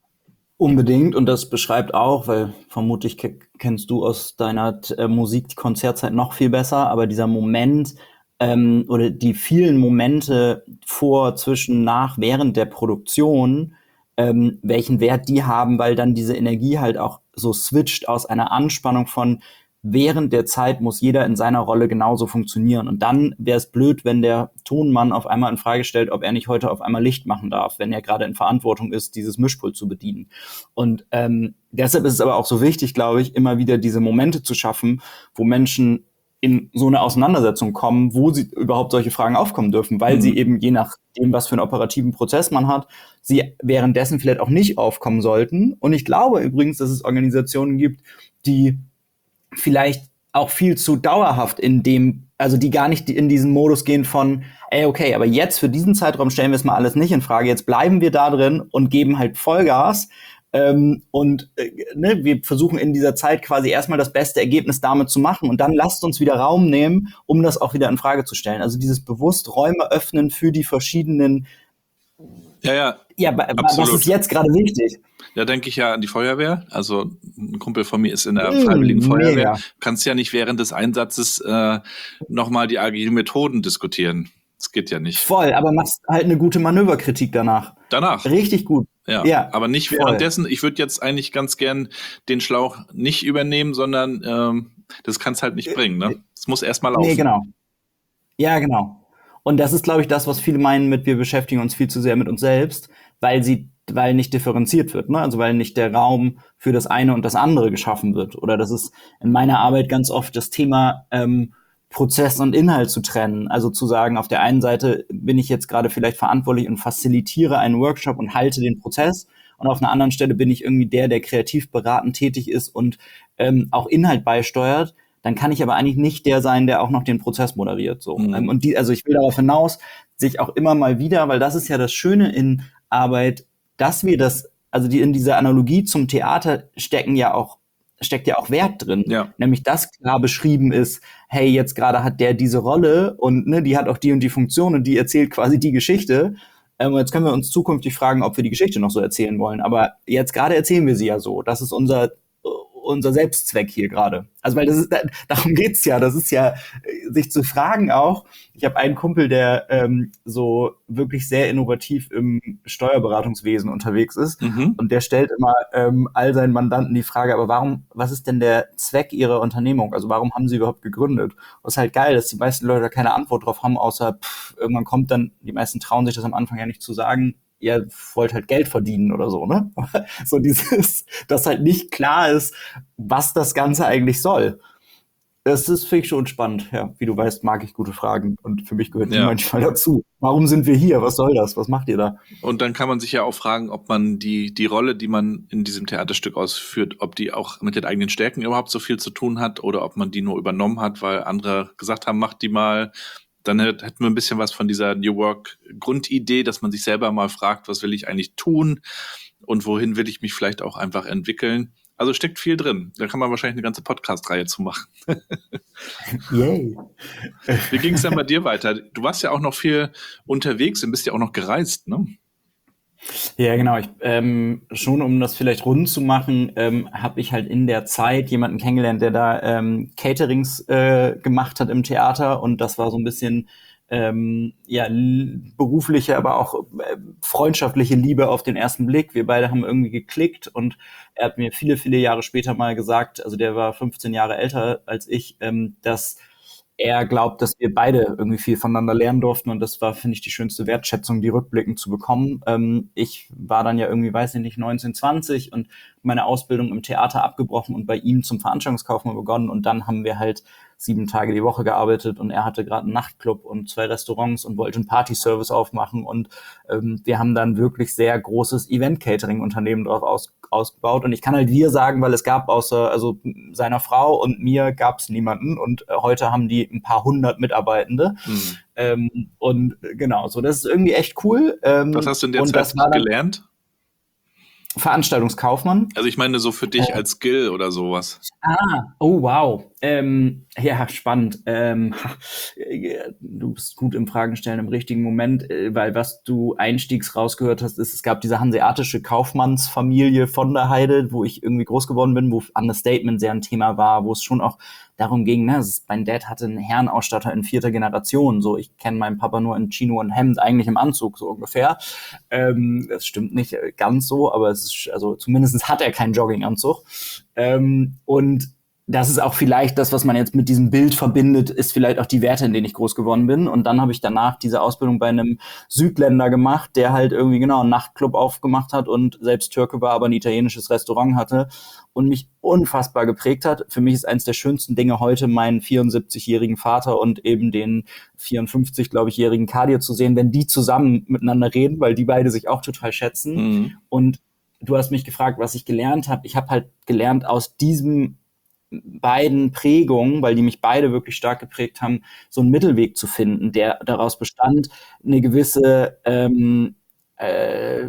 Unbedingt, und das beschreibt auch, weil vermutlich ke- kennst du aus deiner äh, Musik die Konzertzeit noch viel besser, aber dieser Moment ähm, oder die vielen Momente vor, zwischen, nach, während der Produktion, ähm, welchen Wert die haben, weil dann diese Energie halt auch so switcht aus einer Anspannung von während der Zeit muss jeder in seiner Rolle genauso funktionieren. Und dann wäre es blöd, wenn der Tonmann auf einmal in Frage stellt, ob er nicht heute auf einmal Licht machen darf, wenn er gerade in Verantwortung ist, dieses Mischpult zu bedienen. Und ähm, deshalb ist es aber auch so wichtig, glaube ich, immer wieder diese Momente zu schaffen, wo Menschen in so eine Auseinandersetzung kommen, wo sie überhaupt solche Fragen aufkommen dürfen, weil mhm. sie eben je nachdem, was für einen operativen Prozess man hat, sie währenddessen vielleicht auch nicht aufkommen sollten. Und ich glaube übrigens, dass es Organisationen gibt, die vielleicht auch viel zu dauerhaft in dem, also die gar nicht in diesen Modus gehen von, ey, okay, aber jetzt für diesen Zeitraum stellen wir es mal alles nicht in Frage, jetzt bleiben wir da drin und geben halt Vollgas ähm, und äh, ne, wir versuchen in dieser Zeit quasi erstmal das beste Ergebnis damit zu machen und dann lasst uns wieder Raum nehmen, um das auch wieder in Frage zu stellen. Also dieses bewusst Räume öffnen für die verschiedenen. Ja, ja. Ja, ba- was ist jetzt gerade wichtig? Da denke ich ja an die Feuerwehr. Also ein Kumpel von mir ist in der mmh, Freiwilligen Feuerwehr. Mega. Du kannst ja nicht während des Einsatzes äh, nochmal die agilen Methoden diskutieren. Das geht ja nicht. Voll, aber machst halt eine gute Manöverkritik danach. Danach. Richtig gut. Ja, ja, aber nicht voll. Währenddessen. Ich würde jetzt eigentlich ganz gern den Schlauch nicht übernehmen, sondern ähm, das kannst halt nicht bringen. Ne? Es muss erstmal laufen. Nee, genau. Ja, genau. Und das ist, glaube ich, das, was viele meinen mit, wir beschäftigen uns viel zu sehr mit uns selbst, weil sie, weil nicht differenziert wird, ne? Also weil nicht der Raum für das eine und das andere geschaffen wird. Oder das ist in meiner Arbeit ganz oft das Thema, ähm, Prozess und Inhalt zu trennen. Also zu sagen, auf der einen Seite bin ich jetzt gerade vielleicht verantwortlich und facilitiere einen Workshop und halte den Prozess. Und auf einer anderen Stelle bin ich irgendwie der, der kreativ beratend tätig ist und ähm, auch Inhalt beisteuert. Dann kann ich aber eigentlich nicht der sein, der auch noch den Prozess moderiert. So. Mhm. Und die, also ich will darauf hinaus, sich auch immer mal wieder, weil das ist ja das Schöne in Arbeit, dass wir das, also die in dieser Analogie zum Theater stecken ja auch, steckt ja auch Wert drin. Ja. Nämlich, dass klar beschrieben ist, hey, jetzt gerade hat der diese Rolle und ne, die hat auch die und die Funktion und die erzählt quasi die Geschichte. Ähm, jetzt können wir uns zukünftig fragen, ob wir die Geschichte noch so erzählen wollen. Aber jetzt gerade erzählen wir sie ja so. Das ist unser unser Selbstzweck hier gerade. Also weil das ist, darum geht's ja. Das ist ja, sich zu fragen auch. Ich habe einen Kumpel, der ähm, so wirklich sehr innovativ im Steuerberatungswesen unterwegs ist. Mhm. Und der stellt immer ähm, all seinen Mandanten die Frage, aber warum, was ist denn der Zweck ihrer Unternehmung? Also warum haben sie überhaupt gegründet? Und es ist halt geil, dass die meisten Leute da keine Antwort drauf haben, außer pff, irgendwann kommt dann, die meisten trauen sich das am Anfang ja nicht zu sagen, ihr wollt halt Geld verdienen oder so, ne? So dieses, dass halt nicht klar ist, was das Ganze eigentlich soll. Das ist, finde ich, schon spannend. Ja, wie du weißt, mag ich gute Fragen und für mich gehört die Ja. manchmal dazu. Warum sind wir hier? Was soll das? Was macht ihr da? Und dann kann man sich ja auch fragen, ob man die, die Rolle, die man in diesem Theaterstück ausführt, ob die auch mit den eigenen Stärken überhaupt so viel zu tun hat oder ob man die nur übernommen hat, weil andere gesagt haben, macht die mal. Dann hätten wir ein bisschen was von dieser New Work Grundidee, dass man sich selber mal fragt, was will ich eigentlich tun und wohin will ich mich vielleicht auch einfach entwickeln. Also steckt viel drin. Da kann man wahrscheinlich eine ganze Podcast-Reihe zu machen. Yay. Wie ging es denn bei dir weiter? Du warst ja auch noch viel unterwegs und bist ja auch noch gereist, ne? Ja, genau. Ich, ähm, schon um das vielleicht rund zu machen, ähm, habe ich halt in der Zeit jemanden kennengelernt, der da ähm, Caterings äh, gemacht hat im Theater, und das war so ein bisschen ähm, ja l- berufliche, aber auch äh, freundschaftliche Liebe auf den ersten Blick. Wir beide haben irgendwie geklickt, und er hat mir viele, viele Jahre später mal gesagt, also der war fünfzehn Jahre älter als ich, ähm, dass er glaubt, dass wir beide irgendwie viel voneinander lernen durften, und das war, finde ich, die schönste Wertschätzung, die rückblickend zu bekommen. Ähm, ich war dann ja irgendwie, weiß ich nicht, neunzehn, zwanzig und meine Ausbildung im Theater abgebrochen und bei ihm zum Veranstaltungskaufmann begonnen, und dann haben wir halt sieben Tage die Woche gearbeitet, und er hatte gerade einen Nachtclub und zwei Restaurants und wollte einen Partyservice aufmachen, und ähm, wir haben dann wirklich sehr großes Event-Catering-Unternehmen drauf aus, ausgebaut, und ich kann halt wir sagen, weil es gab außer also seiner Frau und mir gab es niemanden, und äh, heute haben die ein paar hundert Mitarbeitende. Hm. Ähm, und äh, genau, so, das ist irgendwie echt cool. Ähm, Was hast du in der und Zeit das war dann gelernt? Veranstaltungskaufmann. Also ich meine so für dich als Skill oder sowas. Ah, oh wow. Ähm, ja, spannend. Ähm, ha, äh, du bist gut im Fragen stellen im richtigen Moment, äh, weil was du einstiegs rausgehört hast, ist, es gab diese hanseatische Kaufmannsfamilie von der Heide, wo ich irgendwie groß geworden bin, wo Understatement sehr ein Thema war, wo es schon auch darum ging, ne, es ist, mein Dad hatte einen Herrenausstatter in vierter Generation, so, ich kenne meinen Papa nur in Chino und Hemd, eigentlich im Anzug, so ungefähr. Ähm, das stimmt nicht ganz so, aber es ist, also zumindest hat er keinen Jogginganzug. Ähm, und das ist auch vielleicht das, was man jetzt mit diesem Bild verbindet, ist vielleicht auch die Werte, in denen ich groß geworden bin. Und dann habe ich danach diese Ausbildung bei einem Südländer gemacht, der halt irgendwie genau einen Nachtclub aufgemacht hat und selbst Türke war, aber ein italienisches Restaurant hatte und mich unfassbar geprägt hat. Für mich ist eines der schönsten Dinge heute, meinen vierundsiebzigjährigen Vater und eben den vierundfünfzig, glaube ich, jährigen Kadir zu sehen, wenn die zusammen miteinander reden, weil die beide sich auch total schätzen. Mhm. Und du hast mich gefragt, was ich gelernt habe. Ich habe halt gelernt aus diesem beiden Prägungen, weil die mich beide wirklich stark geprägt haben, so einen Mittelweg zu finden, der daraus bestand, eine gewisse ähm, äh,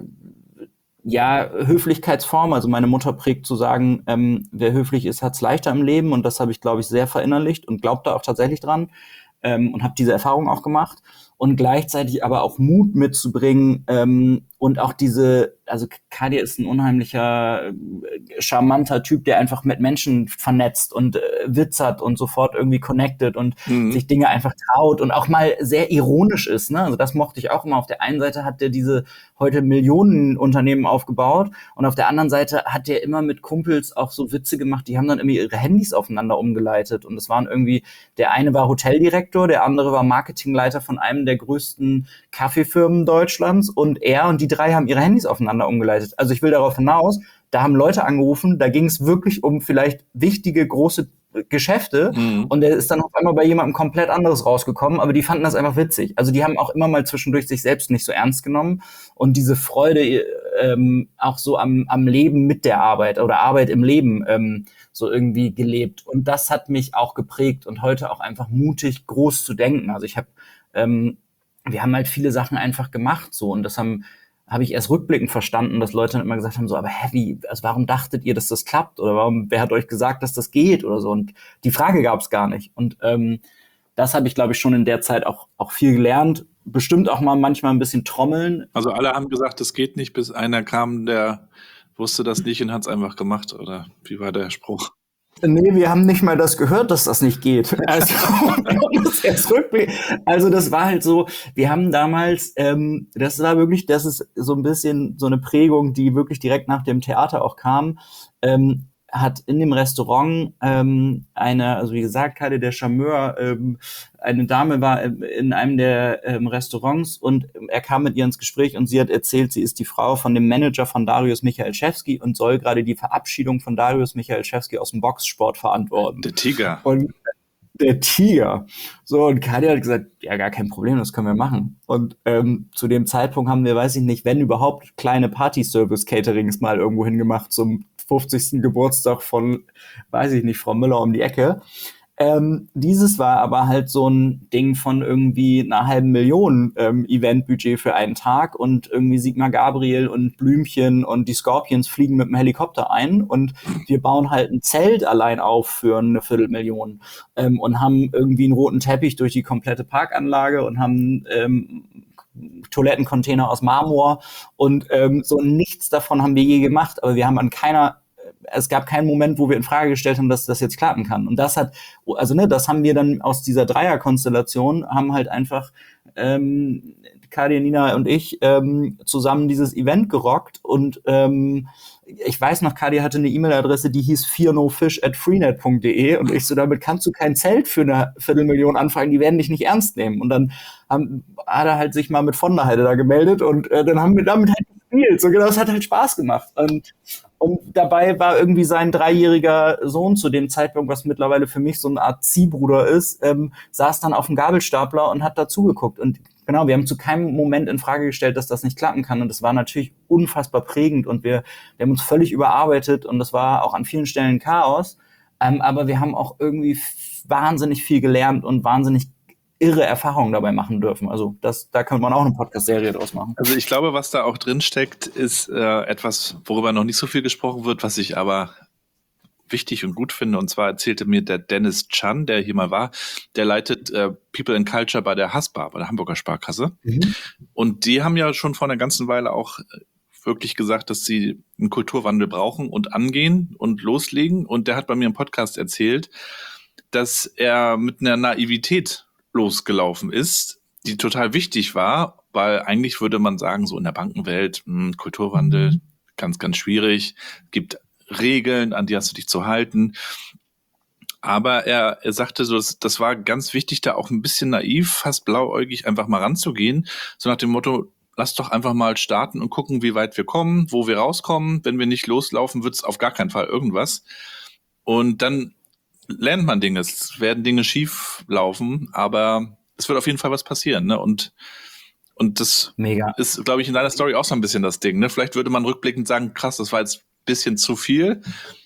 ja, Höflichkeitsform. Also meine Mutter prägt zu sagen, ähm, wer höflich ist, hat's leichter im Leben, und das habe ich, glaube ich, sehr verinnerlicht und glaube da auch tatsächlich dran, ähm, und habe diese Erfahrung auch gemacht, und gleichzeitig aber auch Mut mitzubringen, ähm, und auch diese, also Kadir ist ein unheimlicher, äh, charmanter Typ, der einfach mit Menschen vernetzt und äh, witzert und sofort irgendwie connected und Mhm. sich Dinge einfach traut und auch mal sehr ironisch ist, ne? Also das mochte ich auch immer. Auf der einen Seite hat der diese heute Millionenunternehmen aufgebaut, und auf der anderen Seite hat der immer mit Kumpels auch so Witze gemacht, die haben dann irgendwie ihre Handys aufeinander umgeleitet, und es waren irgendwie, der eine war Hoteldirektor, der andere war Marketingleiter von einem der größten Kaffeefirmen Deutschlands, und er und die drei haben ihre Handys aufeinander umgeleitet. Also ich will darauf hinaus, da haben Leute angerufen, da ging es wirklich um vielleicht wichtige, große Geschäfte, Mhm. und der ist dann auf einmal bei jemandem komplett anderes rausgekommen, aber die fanden das einfach witzig. Also die haben auch immer mal zwischendurch sich selbst nicht so ernst genommen und diese Freude ähm, auch so am, am Leben mit der Arbeit oder Arbeit im Leben ähm, so irgendwie gelebt, und das hat mich auch geprägt und heute auch einfach mutig, groß zu denken. Also ich habe ähm, wir haben halt viele Sachen einfach gemacht so, und das haben habe ich erst rückblickend verstanden, dass Leute dann immer gesagt haben, so, aber hä, wie, also warum dachtet ihr, dass das klappt? Oder warum, wer hat euch gesagt, dass das geht? Oder so. Und die Frage gab es gar nicht. Und ähm, das habe ich, glaube ich, schon in der Zeit auch, auch viel gelernt. Bestimmt auch mal manchmal ein bisschen trommeln. Also alle haben gesagt, das geht nicht, bis einer kam, der wusste das nicht und hat es einfach gemacht. Oder wie war der Spruch? Nee, wir haben nicht mal das gehört, dass das nicht geht. Also, das jetzt rückblick- also das war halt so, wir haben damals, ähm, das war wirklich, das ist so ein bisschen so eine Prägung, die wirklich direkt nach dem Theater auch kam, ähm, hat in dem Restaurant ähm, eine, also wie gesagt, Kalle der Charmeur, ähm, eine Dame war in einem der ähm, Restaurants und er kam mit ihr ins Gespräch und sie hat erzählt, sie ist die Frau von dem Manager von Dariusz Michalczewski und soll gerade die Verabschiedung von Dariusz Michalczewski aus dem Boxsport verantworten. Der Tiger. Und der Tiger. So, und Kadi hat gesagt, ja, gar kein Problem, das können wir machen. Und ähm, zu dem Zeitpunkt haben wir, weiß ich nicht, wenn überhaupt, kleine Party-Service-Caterings mal irgendwo hingemacht zum fünfzigsten Geburtstag von, weiß ich nicht, Frau Müller um die Ecke. Ähm, dieses war aber halt so ein Ding von irgendwie einer halben Million ähm, Eventbudget für einen Tag und irgendwie Sigmar Gabriel und Blümchen und die Scorpions fliegen mit dem Helikopter ein und wir bauen halt ein Zelt allein auf für eine Viertelmillion ähm, und haben irgendwie einen roten Teppich durch die komplette Parkanlage und haben ähm, Toilettencontainer aus Marmor und ähm, so nichts davon haben wir je gemacht, aber wir haben an keiner es gab keinen Moment, wo wir in Frage gestellt haben, dass das jetzt klappen kann. Und das hat, also ne, das haben wir dann aus dieser Dreierkonstellation, haben halt einfach ähm, Kadi, Nina und ich ähm, zusammen dieses Event gerockt. Und ähm, ich weiß noch, Kadi hatte eine E-Mail-Adresse, die hieß fearnofish at freenet punkt de und ich so, damit kannst du kein Zelt für eine Viertelmillion anfragen, die werden dich nicht ernst nehmen. Und dann haben, hat er halt sich mal mit von der Heide da gemeldet und äh, dann haben wir damit halt gespielt. So genau, das hat halt Spaß gemacht. Und Und dabei war irgendwie sein dreijähriger Sohn zu dem Zeitpunkt, was mittlerweile für mich so eine Art Ziehbruder ist, ähm, saß dann auf dem Gabelstapler und hat dazugeguckt. Und genau, wir haben zu keinem Moment in Frage gestellt, dass das nicht klappen kann. Und das war natürlich unfassbar prägend und wir, wir haben uns völlig überarbeitet und das war auch an vielen Stellen Chaos. Ähm, aber wir haben auch irgendwie f- wahnsinnig viel gelernt und wahnsinnig irre Erfahrungen dabei machen dürfen. Also das, da könnte man auch eine Podcast-Serie draus machen. Also ich glaube, was da auch drin steckt, ist äh, etwas, worüber noch nicht so viel gesprochen wird, was ich aber wichtig und gut finde. Und zwar erzählte mir der Dennis Chan, der hier mal war, der leitet äh, People and Culture bei der Haspa, bei der Hamburger Sparkasse. Mhm. Und die haben ja schon vor einer ganzen Weile auch wirklich gesagt, dass sie einen Kulturwandel brauchen und angehen und loslegen. Und der hat bei mir im Podcast erzählt, dass er mit einer Naivität losgelaufen ist, die total wichtig war, weil eigentlich würde man sagen, so in der Bankenwelt, mh, Kulturwandel, ganz, ganz schwierig, gibt Regeln, an die hast du dich zu halten. Aber er, er sagte so, das, das war ganz wichtig, da auch ein bisschen naiv, fast blauäugig einfach mal ranzugehen, so nach dem Motto, lass doch einfach mal starten und gucken, wie weit wir kommen, wo wir rauskommen. Wenn wir nicht loslaufen, wird es auf gar keinen Fall irgendwas. Und dann lernt man Dinge, es werden Dinge schief laufen, aber es wird auf jeden Fall was passieren, ne? Und, und das Mega. Ist, glaube ich, in deiner Story auch so ein bisschen das Ding, ne? Vielleicht würde man rückblickend sagen, krass, das war jetzt ein bisschen zu viel,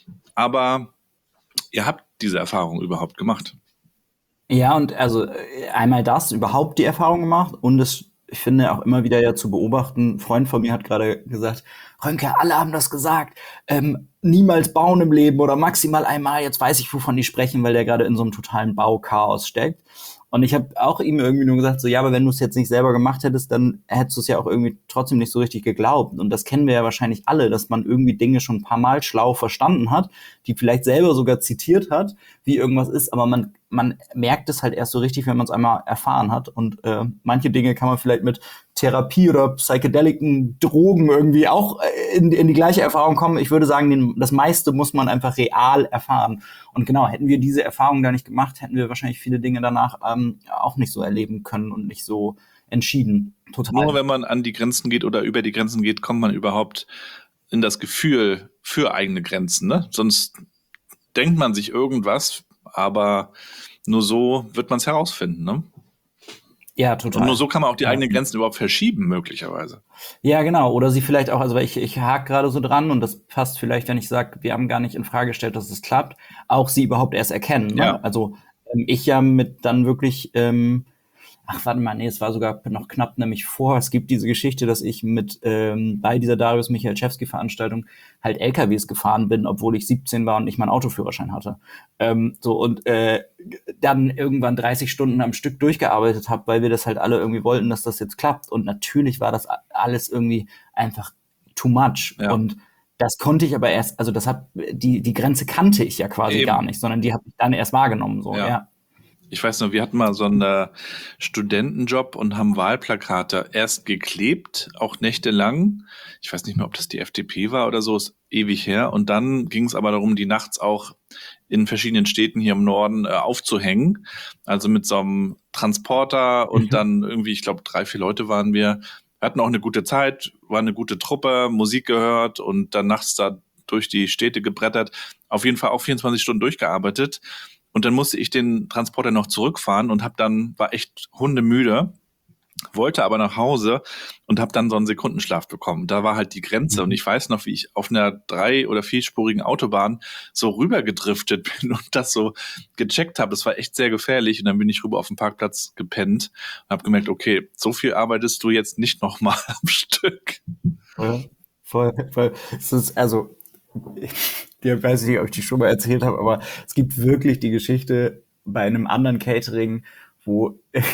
aber ihr habt diese Erfahrung überhaupt gemacht. Ja, und also einmal das, überhaupt die Erfahrung gemacht und es, ich finde auch immer wieder ja zu beobachten, ein Freund von mir hat gerade gesagt, Rönke, alle haben das gesagt, ähm, niemals bauen im Leben oder maximal einmal, jetzt weiß ich, wovon die sprechen, weil der gerade in so einem totalen Bauchaos steckt. Und ich habe auch ihm irgendwie nur gesagt, so ja, aber wenn du es jetzt nicht selber gemacht hättest, dann hättest du es ja auch irgendwie trotzdem nicht so richtig geglaubt. Und das kennen wir ja wahrscheinlich alle, dass man irgendwie Dinge schon ein paar Mal schlau verstanden hat, die vielleicht selber sogar zitiert hat, wie irgendwas ist, aber man man merkt es halt erst so richtig, wenn man es einmal erfahren hat. Und äh, manche Dinge kann man vielleicht mit Therapie oder psychedeliken Drogen irgendwie auch in, in die gleiche Erfahrung kommen. Ich würde sagen, den, das meiste muss man einfach real erfahren. Und genau, hätten wir diese Erfahrung da nicht gemacht, hätten wir wahrscheinlich viele Dinge danach ähm, auch nicht so erleben können und nicht so entschieden. Total. Nur wenn man an die Grenzen geht oder über die Grenzen geht, kommt man überhaupt in das Gefühl für eigene Grenzen, ne? Sonst denkt man sich irgendwas, aber nur so wird man es herausfinden, ne? Ja, total. Und nur so kann man auch die ja. eigenen Grenzen überhaupt verschieben, möglicherweise. Ja, genau. Oder sie vielleicht auch, also ich, ich hake gerade so dran und das passt vielleicht, wenn ich sage, wir haben gar nicht in Frage gestellt, dass es klappt, auch sie überhaupt erst erkennen. Ne? Ja. Also ähm, ich ja mit dann wirklich, ähm, ach warte mal, nee, es war sogar noch knapp nämlich vor, es gibt diese Geschichte, dass ich mit ähm, bei dieser Dariusz Michalczewski-Veranstaltung halt L K Ws gefahren bin, obwohl ich siebzehn war und nicht meinen Autoführerschein hatte. Ähm, so und äh, dann irgendwann dreißig Stunden am Stück durchgearbeitet habe, weil wir das halt alle irgendwie wollten, dass das jetzt klappt. Und natürlich war das alles irgendwie einfach too much. Ja. Und das konnte ich aber erst, also das hat die die Grenze kannte ich ja quasi Eben. gar nicht, sondern die habe ich dann erst wahrgenommen. So, ja. ja. Ich weiß noch, wir hatten mal so einen äh, Studentenjob und haben Wahlplakate erst geklebt, auch nächtelang. Ich weiß nicht mehr, ob das die F D P war oder so, ist ewig her. Und dann ging es aber darum, die nachts auch in verschiedenen Städten hier im Norden äh, aufzuhängen. Also mit so einem Transporter und mhm. dann irgendwie, ich glaube, drei, vier Leute waren wir. Wir hatten auch eine gute Zeit, war eine gute Truppe, Musik gehört und dann nachts da durch die Städte gebrettert. Auf jeden Fall auch vierundzwanzig Stunden durchgearbeitet. Und dann musste ich den Transporter noch zurückfahren und hab dann, war echt hundemüde, wollte aber nach Hause und habe dann so einen Sekundenschlaf bekommen. Da war halt die Grenze. Mhm. Und ich weiß noch, wie ich auf einer drei- oder vierspurigen Autobahn so rübergedriftet bin und das so gecheckt habe. Es war echt sehr gefährlich. Und dann bin ich rüber auf den Parkplatz gepennt und habe gemerkt, okay, so viel arbeitest du jetzt nicht nochmal am Stück. Ja, voll, voll. Es ist also... Ich weiß nicht, ob ich die schon mal erzählt habe, aber es gibt wirklich die Geschichte bei einem anderen Catering, wo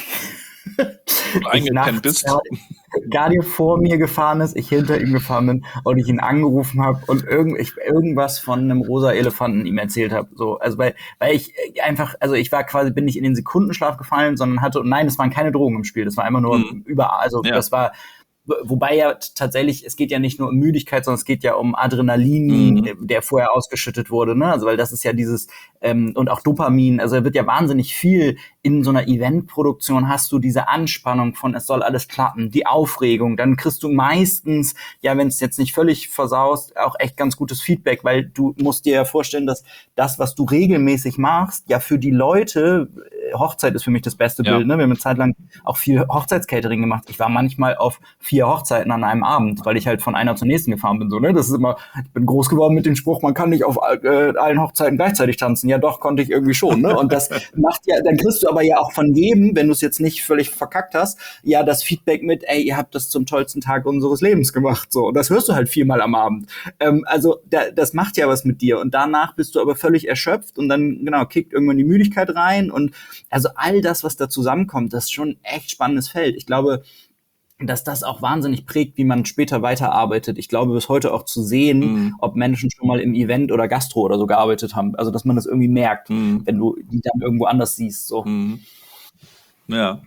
ich nachts Guardian vor mir gefahren ist, ich hinter ihm gefahren bin und ich ihn angerufen habe und irgend, ich, irgendwas von einem rosa Elefanten ihm erzählt habe. So, also weil, weil ich einfach, also ich war quasi, bin nicht in den Sekundenschlaf gefallen, sondern hatte, und nein, es waren keine Drogen im Spiel, das war einfach nur mhm. überall, also ja. das war Wobei ja tatsächlich, es geht ja nicht nur um Müdigkeit, sondern es geht ja um Adrenalin, mhm. der vorher ausgeschüttet wurde, ne? Also weil das ist ja dieses, ähm, und auch Dopamin, also da wird ja wahnsinnig viel in so einer Eventproduktion, hast du diese Anspannung von, es soll alles klappen, die Aufregung, dann kriegst du meistens, ja, wenn es jetzt nicht völlig versaust, auch echt ganz gutes Feedback, weil du musst dir ja vorstellen, dass das, was du regelmäßig machst, ja für die Leute, Hochzeit ist für mich das beste ja. Bild, ne? Wir haben eine Zeit lang auch viel Hochzeitscatering gemacht. Ich war manchmal auf vier Hochzeiten an einem Abend, weil ich halt von einer zur nächsten gefahren bin. So, ne? Das ist immer, ich bin groß geworden mit dem Spruch, man kann nicht auf äh, allen Hochzeiten gleichzeitig tanzen. Ja, doch, konnte ich irgendwie schon. Ne? Und das macht ja, dann kriegst du aber ja auch von jedem, wenn du es jetzt nicht völlig verkackt hast, ja das Feedback mit, ey, ihr habt das zum tollsten Tag unseres Lebens gemacht. So, und das hörst du halt viermal am Abend. Ähm, also da, das macht ja was mit dir. Und danach bist du aber völlig erschöpft und dann genau kickt irgendwann die Müdigkeit rein. Und also all das, was da zusammenkommt, das ist schon ein echt spannendes Feld. Ich glaube, dass das auch wahnsinnig prägt, wie man später weiterarbeitet. Ich glaube, bis heute auch zu sehen, mm. ob Menschen schon mal im Event oder Gastro oder so gearbeitet haben. Also, dass man das irgendwie merkt, mm. wenn du die dann irgendwo anders siehst. So. Mm. Ja.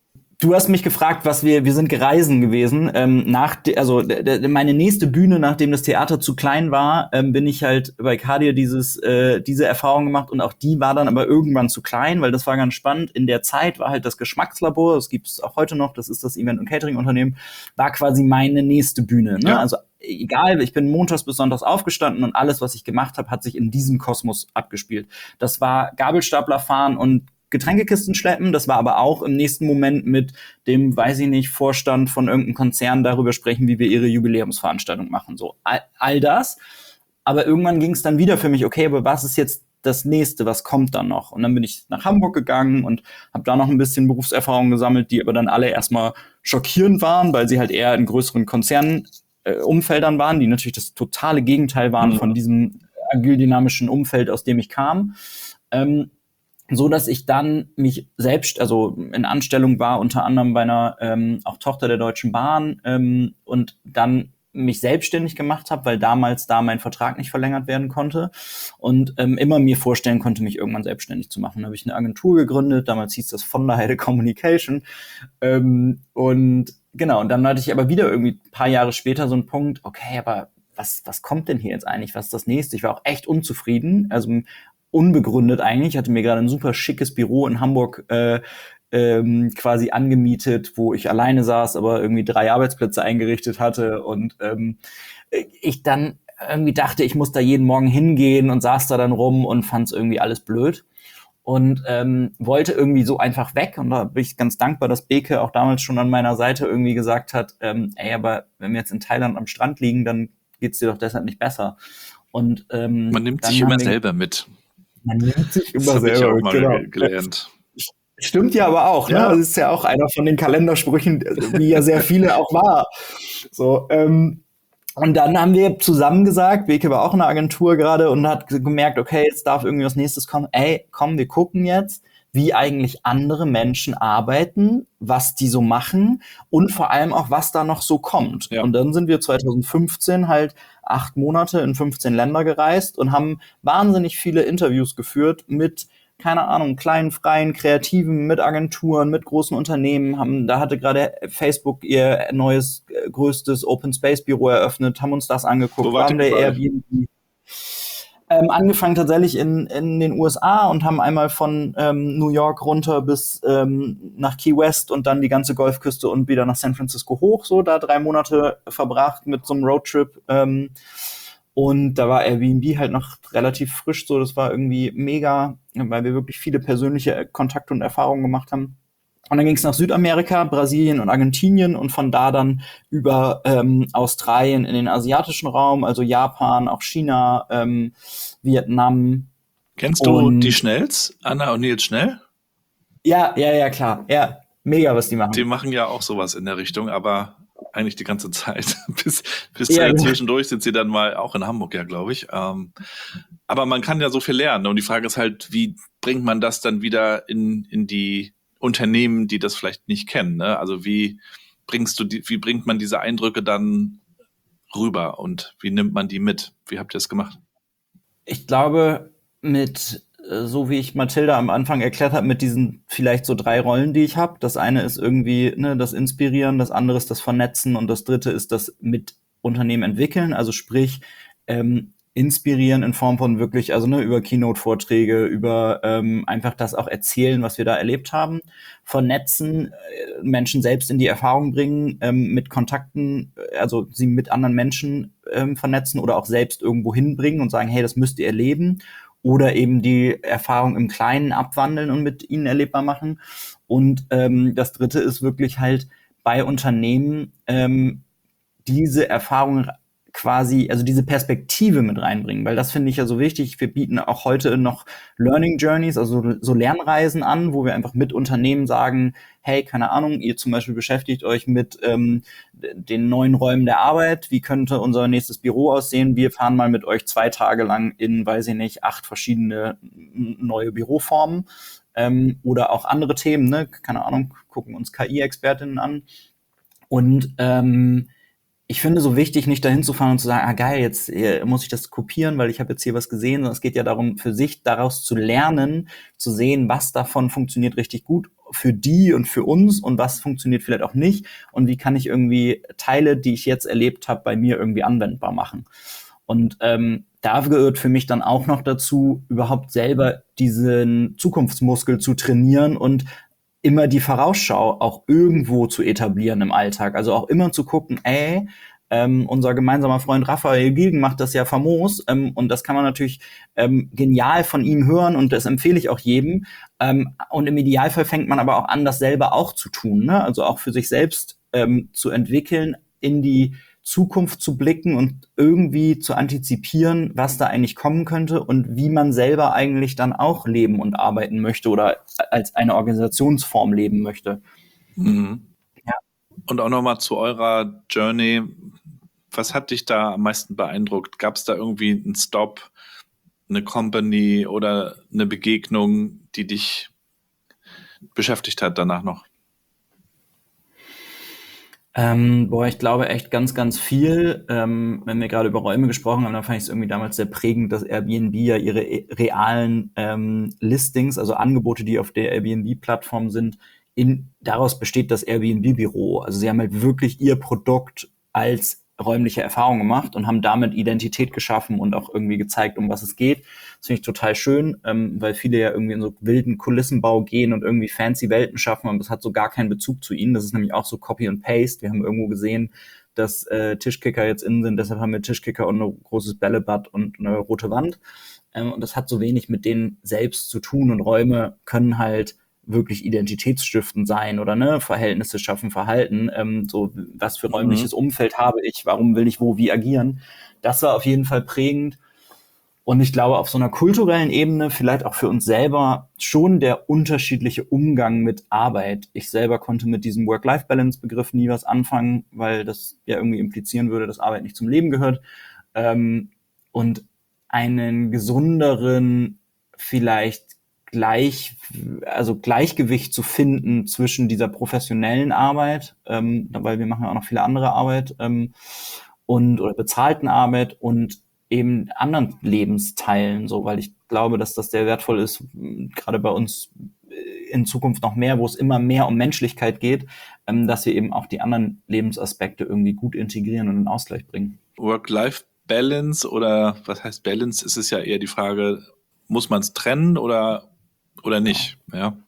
Du hast mich gefragt, was wir, wir sind gereisen gewesen. Ähm, nach, de, also de, de, meine nächste Bühne, nachdem das Theater zu klein war, ähm, bin ich halt bei Cardia dieses, äh, diese Erfahrung gemacht und auch die war dann aber irgendwann zu klein, weil das war ganz spannend. In der Zeit war halt das Geschmackslabor, das gibt's auch heute noch, das ist das Event- und Catering-Unternehmen, war quasi meine nächste Bühne. Ne? Ja. Also egal, ich bin montags bis sonntags aufgestanden und alles, was ich gemacht habe, hat sich in diesem Kosmos abgespielt. Das war Gabelstapler fahren und Getränkekisten schleppen, das war aber auch im nächsten Moment mit dem, weiß ich nicht, Vorstand von irgendeinem Konzern darüber sprechen, wie wir ihre Jubiläumsveranstaltung machen, so all, all das. Aber irgendwann ging es dann wieder für mich, okay, aber was ist jetzt das Nächste, was kommt dann noch? Und dann bin ich nach Hamburg gegangen und habe da noch ein bisschen Berufserfahrung gesammelt, die aber dann alle erstmal schockierend waren, weil sie halt eher in größeren Konzernumfeldern äh, waren, die natürlich das totale Gegenteil waren mhm. von diesem agil-dynamischen Umfeld, aus dem ich kam. Ähm, so dass ich dann mich selbst, also in Anstellung war, unter anderem bei einer ähm, auch Tochter der Deutschen Bahn ähm, und dann mich selbstständig gemacht habe, weil damals da mein Vertrag nicht verlängert werden konnte und ähm, immer mir vorstellen konnte, mich irgendwann selbstständig zu machen. Da habe ich eine Agentur gegründet, damals hieß das Von der Heide Communication ähm, und genau, und dann hatte ich aber wieder irgendwie ein paar Jahre später so einen Punkt, okay, aber was was kommt denn hier jetzt eigentlich, was ist das Nächste? Ich war auch echt unzufrieden, also unbegründet eigentlich. Ich hatte mir gerade ein super schickes Büro in Hamburg äh, ähm, quasi angemietet, wo ich alleine saß, aber irgendwie drei Arbeitsplätze eingerichtet hatte und ähm, ich dann irgendwie dachte, ich muss da jeden Morgen hingehen und saß da dann rum und fand es irgendwie alles blöd und ähm, wollte irgendwie so einfach weg und da bin ich ganz dankbar, dass Beke auch damals schon an meiner Seite irgendwie gesagt hat, ähm, ey, aber wenn wir jetzt in Thailand am Strand liegen, dann geht's dir doch deshalb nicht besser. Und ähm, man nimmt sich immer selber mit. Man nimmt sich immer das selber ich auch mal genau. gelernt. Stimmt ja aber auch, ja. Ne? Das ist ja auch einer von den Kalendersprüchen, wie ja sehr viele auch war. So, ähm, und dann haben wir zusammen gesagt, Beke war auch in der Agentur gerade und hat gemerkt, okay, jetzt darf irgendwie was Nächstes kommen. Ey, komm, wir gucken jetzt, wie eigentlich andere Menschen arbeiten, was die so machen und vor allem auch, was da noch so kommt. Ja. Und dann sind wir zwanzig fünfzehn halt acht Monate in fünfzehn Länder gereist und haben wahnsinnig viele Interviews geführt mit keine Ahnung, kleinen, freien, kreativen, mit Agenturen, mit großen Unternehmen, haben, da hatte gerade Facebook ihr neues, äh, größtes Open Space Büro eröffnet, haben uns das angeguckt, Wo wart waren ihr der überall? Airbnb. Ähm, angefangen tatsächlich in, in den U S A und haben einmal von ähm, New York runter bis ähm, nach Key West und dann die ganze Golfküste und wieder nach San Francisco hoch, so da drei Monate verbracht mit so einem Roadtrip. Ähm, und da war Airbnb halt noch relativ frisch, so das war irgendwie mega, weil wir wirklich viele persönliche Kontakte und Erfahrungen gemacht haben. Und dann ging es nach Südamerika, Brasilien und Argentinien und von da dann über ähm, Australien in den asiatischen Raum, also Japan, auch China, ähm, Vietnam. Kennst du Und die Schnells? Anna und Nils Schnell? ja, ja, ja, klar. Ja, mega, was die machen. Die machen ja auch sowas in der Richtung, aber eigentlich die ganze Zeit. bis bis Ja, äh, genau. zwischendurch sind sie dann mal auch in Hamburg, ja, glaube ich. Ähm, aber man kann ja so viel lernen. Und die Frage ist halt, wie bringt man das dann wieder in, in die Unternehmen, die das vielleicht nicht kennen, ne? Also wie bringst du die, wie bringt man diese Eindrücke dann rüber und wie nimmt man die mit? Wie habt ihr es gemacht? Ich glaube, mit, äh, so wie ich Mathilda am Anfang erklärt habe, mit diesen vielleicht so drei Rollen, die ich habe. Das eine ist irgendwie ne, das Inspirieren, das andere ist das Vernetzen und das dritte ist das mit Unternehmen entwickeln. Also sprich, ähm, inspirieren in Form von wirklich, also ne, über Keynote-Vorträge, über ähm, einfach das auch erzählen, was wir da erlebt haben. Vernetzen, äh, Menschen selbst in die Erfahrung bringen, ähm, mit Kontakten, äh, also sie mit anderen Menschen ähm, vernetzen oder auch selbst irgendwo hinbringen und sagen, hey, das müsst ihr erleben. Oder eben die Erfahrung im Kleinen abwandeln und mit ihnen erlebbar machen. Und ähm, das Dritte ist wirklich halt bei Unternehmen ähm, diese Erfahrung quasi, also diese Perspektive mit reinbringen, weil das finde ich ja so wichtig. Wir bieten auch heute noch Learning Journeys, also so Lernreisen an, wo wir einfach mit Unternehmen sagen, hey, keine Ahnung, ihr zum Beispiel beschäftigt euch mit ähm, den neuen Räumen der Arbeit, wie könnte unser nächstes Büro aussehen? Wir fahren mal mit euch zwei Tage lang in, weiß ich nicht, acht verschiedene neue Büroformen ähm, oder auch andere Themen, ne? Keine Ahnung, gucken uns K I-Expertinnen an und ähm, ich finde so wichtig, nicht dahin zu fahren und zu sagen, ah geil, jetzt äh, muss ich das kopieren, weil ich habe jetzt hier was gesehen, sondern es geht ja darum, für sich daraus zu lernen, zu sehen, was davon funktioniert richtig gut für die und für uns und was funktioniert vielleicht auch nicht und wie kann ich irgendwie Teile, die ich jetzt erlebt habe, bei mir irgendwie anwendbar machen. Und ähm, da gehört für mich dann auch noch dazu, überhaupt selber diesen Zukunftsmuskel zu trainieren und immer die Vorausschau auch irgendwo zu etablieren im Alltag. Also auch immer zu gucken, ey, ähm, unser gemeinsamer Freund Raphael Gilgen macht das ja famos ähm, und das kann man natürlich ähm, genial von ihm hören und das empfehle ich auch jedem. Ähm, und im Idealfall fängt man aber auch an, das selber auch zu tun, ne? Also auch für sich selbst ähm, zu entwickeln, in die Zukunft zu blicken und irgendwie zu antizipieren, was da eigentlich kommen könnte und wie man selber eigentlich dann auch leben und arbeiten möchte oder als eine Organisationsform leben möchte. Mhm. Ja. Und auch nochmal zu eurer Journey. Was hat dich da am meisten beeindruckt? Gab es da irgendwie einen Stop, eine Company oder eine Begegnung, die dich beschäftigt hat danach noch? Ähm, boah, ich glaube echt ganz, ganz viel. Ähm, wenn wir gerade über Räume gesprochen haben, dann fand ich es irgendwie damals sehr prägend, dass Airbnb ja ihre e- realen ähm, Listings, also Angebote, die auf der Airbnb-Plattform sind, in, daraus besteht das Airbnb-Büro. Also sie haben halt wirklich ihr Produkt als räumliche Erfahrung gemacht und haben damit Identität geschaffen und auch irgendwie gezeigt, um was es geht. Das finde ich total schön, ähm, weil viele ja irgendwie in so wilden Kulissenbau gehen und irgendwie fancy Welten schaffen, aber das hat so gar keinen Bezug zu ihnen. Das ist nämlich auch so Copy and Paste. Wir haben irgendwo gesehen, dass äh, Tischkicker jetzt innen sind, deshalb haben wir Tischkicker und ein großes Bällebad und eine rote Wand. Ähm, und das hat so wenig mit denen selbst zu tun und Räume können halt wirklich identitätsstiftend sein oder ne, Verhältnisse schaffen, Verhalten, ähm, so was für räumliches Mhm. Umfeld habe ich, warum will ich wo wie agieren. Das war auf jeden Fall prägend. Und ich glaube, auf so einer kulturellen Ebene vielleicht auch für uns selber schon der unterschiedliche Umgang mit Arbeit. Ich selber konnte mit diesem Work-Life-Balance-Begriff nie was anfangen, weil das ja irgendwie implizieren würde, dass Arbeit nicht zum Leben gehört. Ähm, und einen gesunderen, vielleicht gleich, also Gleichgewicht zu finden zwischen dieser professionellen Arbeit, ähm, weil wir machen ja auch noch viele andere Arbeit, ähm, und oder bezahlten Arbeit und eben anderen Lebensteilen, so, weil ich glaube, dass das sehr wertvoll ist, gerade bei uns in Zukunft noch mehr, wo es immer mehr um Menschlichkeit geht, ähm, dass wir eben auch die anderen Lebensaspekte irgendwie gut integrieren und in Ausgleich bringen. Work-Life-Balance oder was heißt Balance? Ist es ja eher die Frage, muss man es trennen oder, oder nicht? Ja.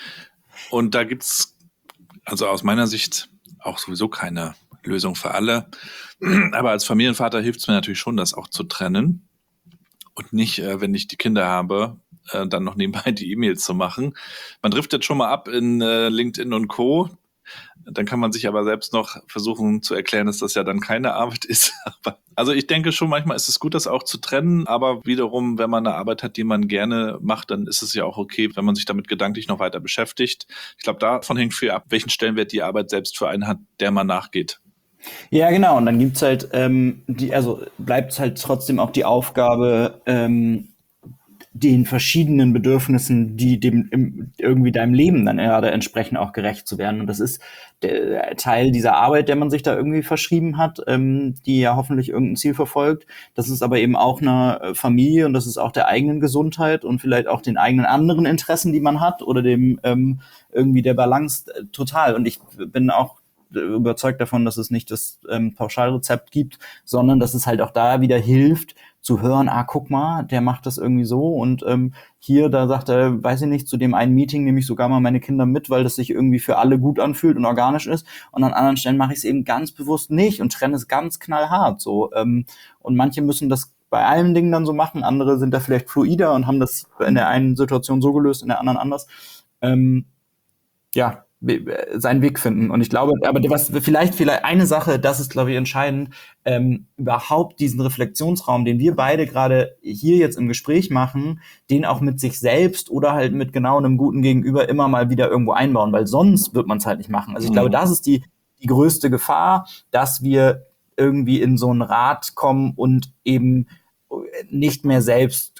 Und da gibt's also aus meiner Sicht auch sowieso keine Lösung für alle. Aber als Familienvater hilft es mir natürlich schon, das auch zu trennen und nicht, äh, wenn ich die Kinder habe, äh, dann noch nebenbei die E-Mails zu machen. Man driftet schon mal ab in äh, LinkedIn und Co. Dann kann man sich aber selbst noch versuchen zu erklären, dass das ja dann keine Arbeit ist. Also ich denke schon, manchmal ist es gut, das auch zu trennen, aber wiederum, wenn man eine Arbeit hat, die man gerne macht, dann ist es ja auch okay, wenn man sich damit gedanklich noch weiter beschäftigt. Ich glaube, davon hängt viel ab, welchen Stellenwert die Arbeit selbst für einen hat, der man nachgeht. Ja, genau. Und dann gibt's halt, ähm, die, also bleibt halt trotzdem auch die Aufgabe, ähm, den verschiedenen Bedürfnissen, die dem im, irgendwie deinem Leben dann gerade entsprechen, auch gerecht zu werden. Und das ist der Teil dieser Arbeit, der man sich da irgendwie verschrieben hat, ähm, die ja hoffentlich irgendein Ziel verfolgt. Das ist aber eben auch eine Familie und das ist auch der eigenen Gesundheit und vielleicht auch den eigenen anderen Interessen, die man hat oder dem ähm, irgendwie der Balance äh, total. Und ich bin auch überzeugt davon, dass es nicht das ähm, Pauschalrezept gibt, sondern dass es halt auch da wieder hilft, zu hören, ah, guck mal, der macht das irgendwie so und ähm, hier, da sagt er, weiß ich nicht, zu dem einen Meeting nehme ich sogar mal meine Kinder mit, weil das sich irgendwie für alle gut anfühlt und organisch ist und an anderen Stellen mache ich es eben ganz bewusst nicht und trenne es ganz knallhart so. Ähm, und manche müssen das bei allen Dingen dann so machen, andere sind da vielleicht fluider und haben das in der einen Situation so gelöst, in der anderen anders. Ähm, ja, seinen Weg finden. Und ich glaube, aber was vielleicht, vielleicht eine Sache, das ist, glaube ich, entscheidend, ähm, überhaupt diesen Reflexionsraum, den wir beide gerade hier jetzt im Gespräch machen, den auch mit sich selbst oder halt mit genau einem guten Gegenüber immer mal wieder irgendwo einbauen, weil sonst wird man es halt nicht machen. Also ich mhm. glaube, das ist die, die größte Gefahr, dass wir irgendwie in so ein Rad kommen und eben nicht mehr selbst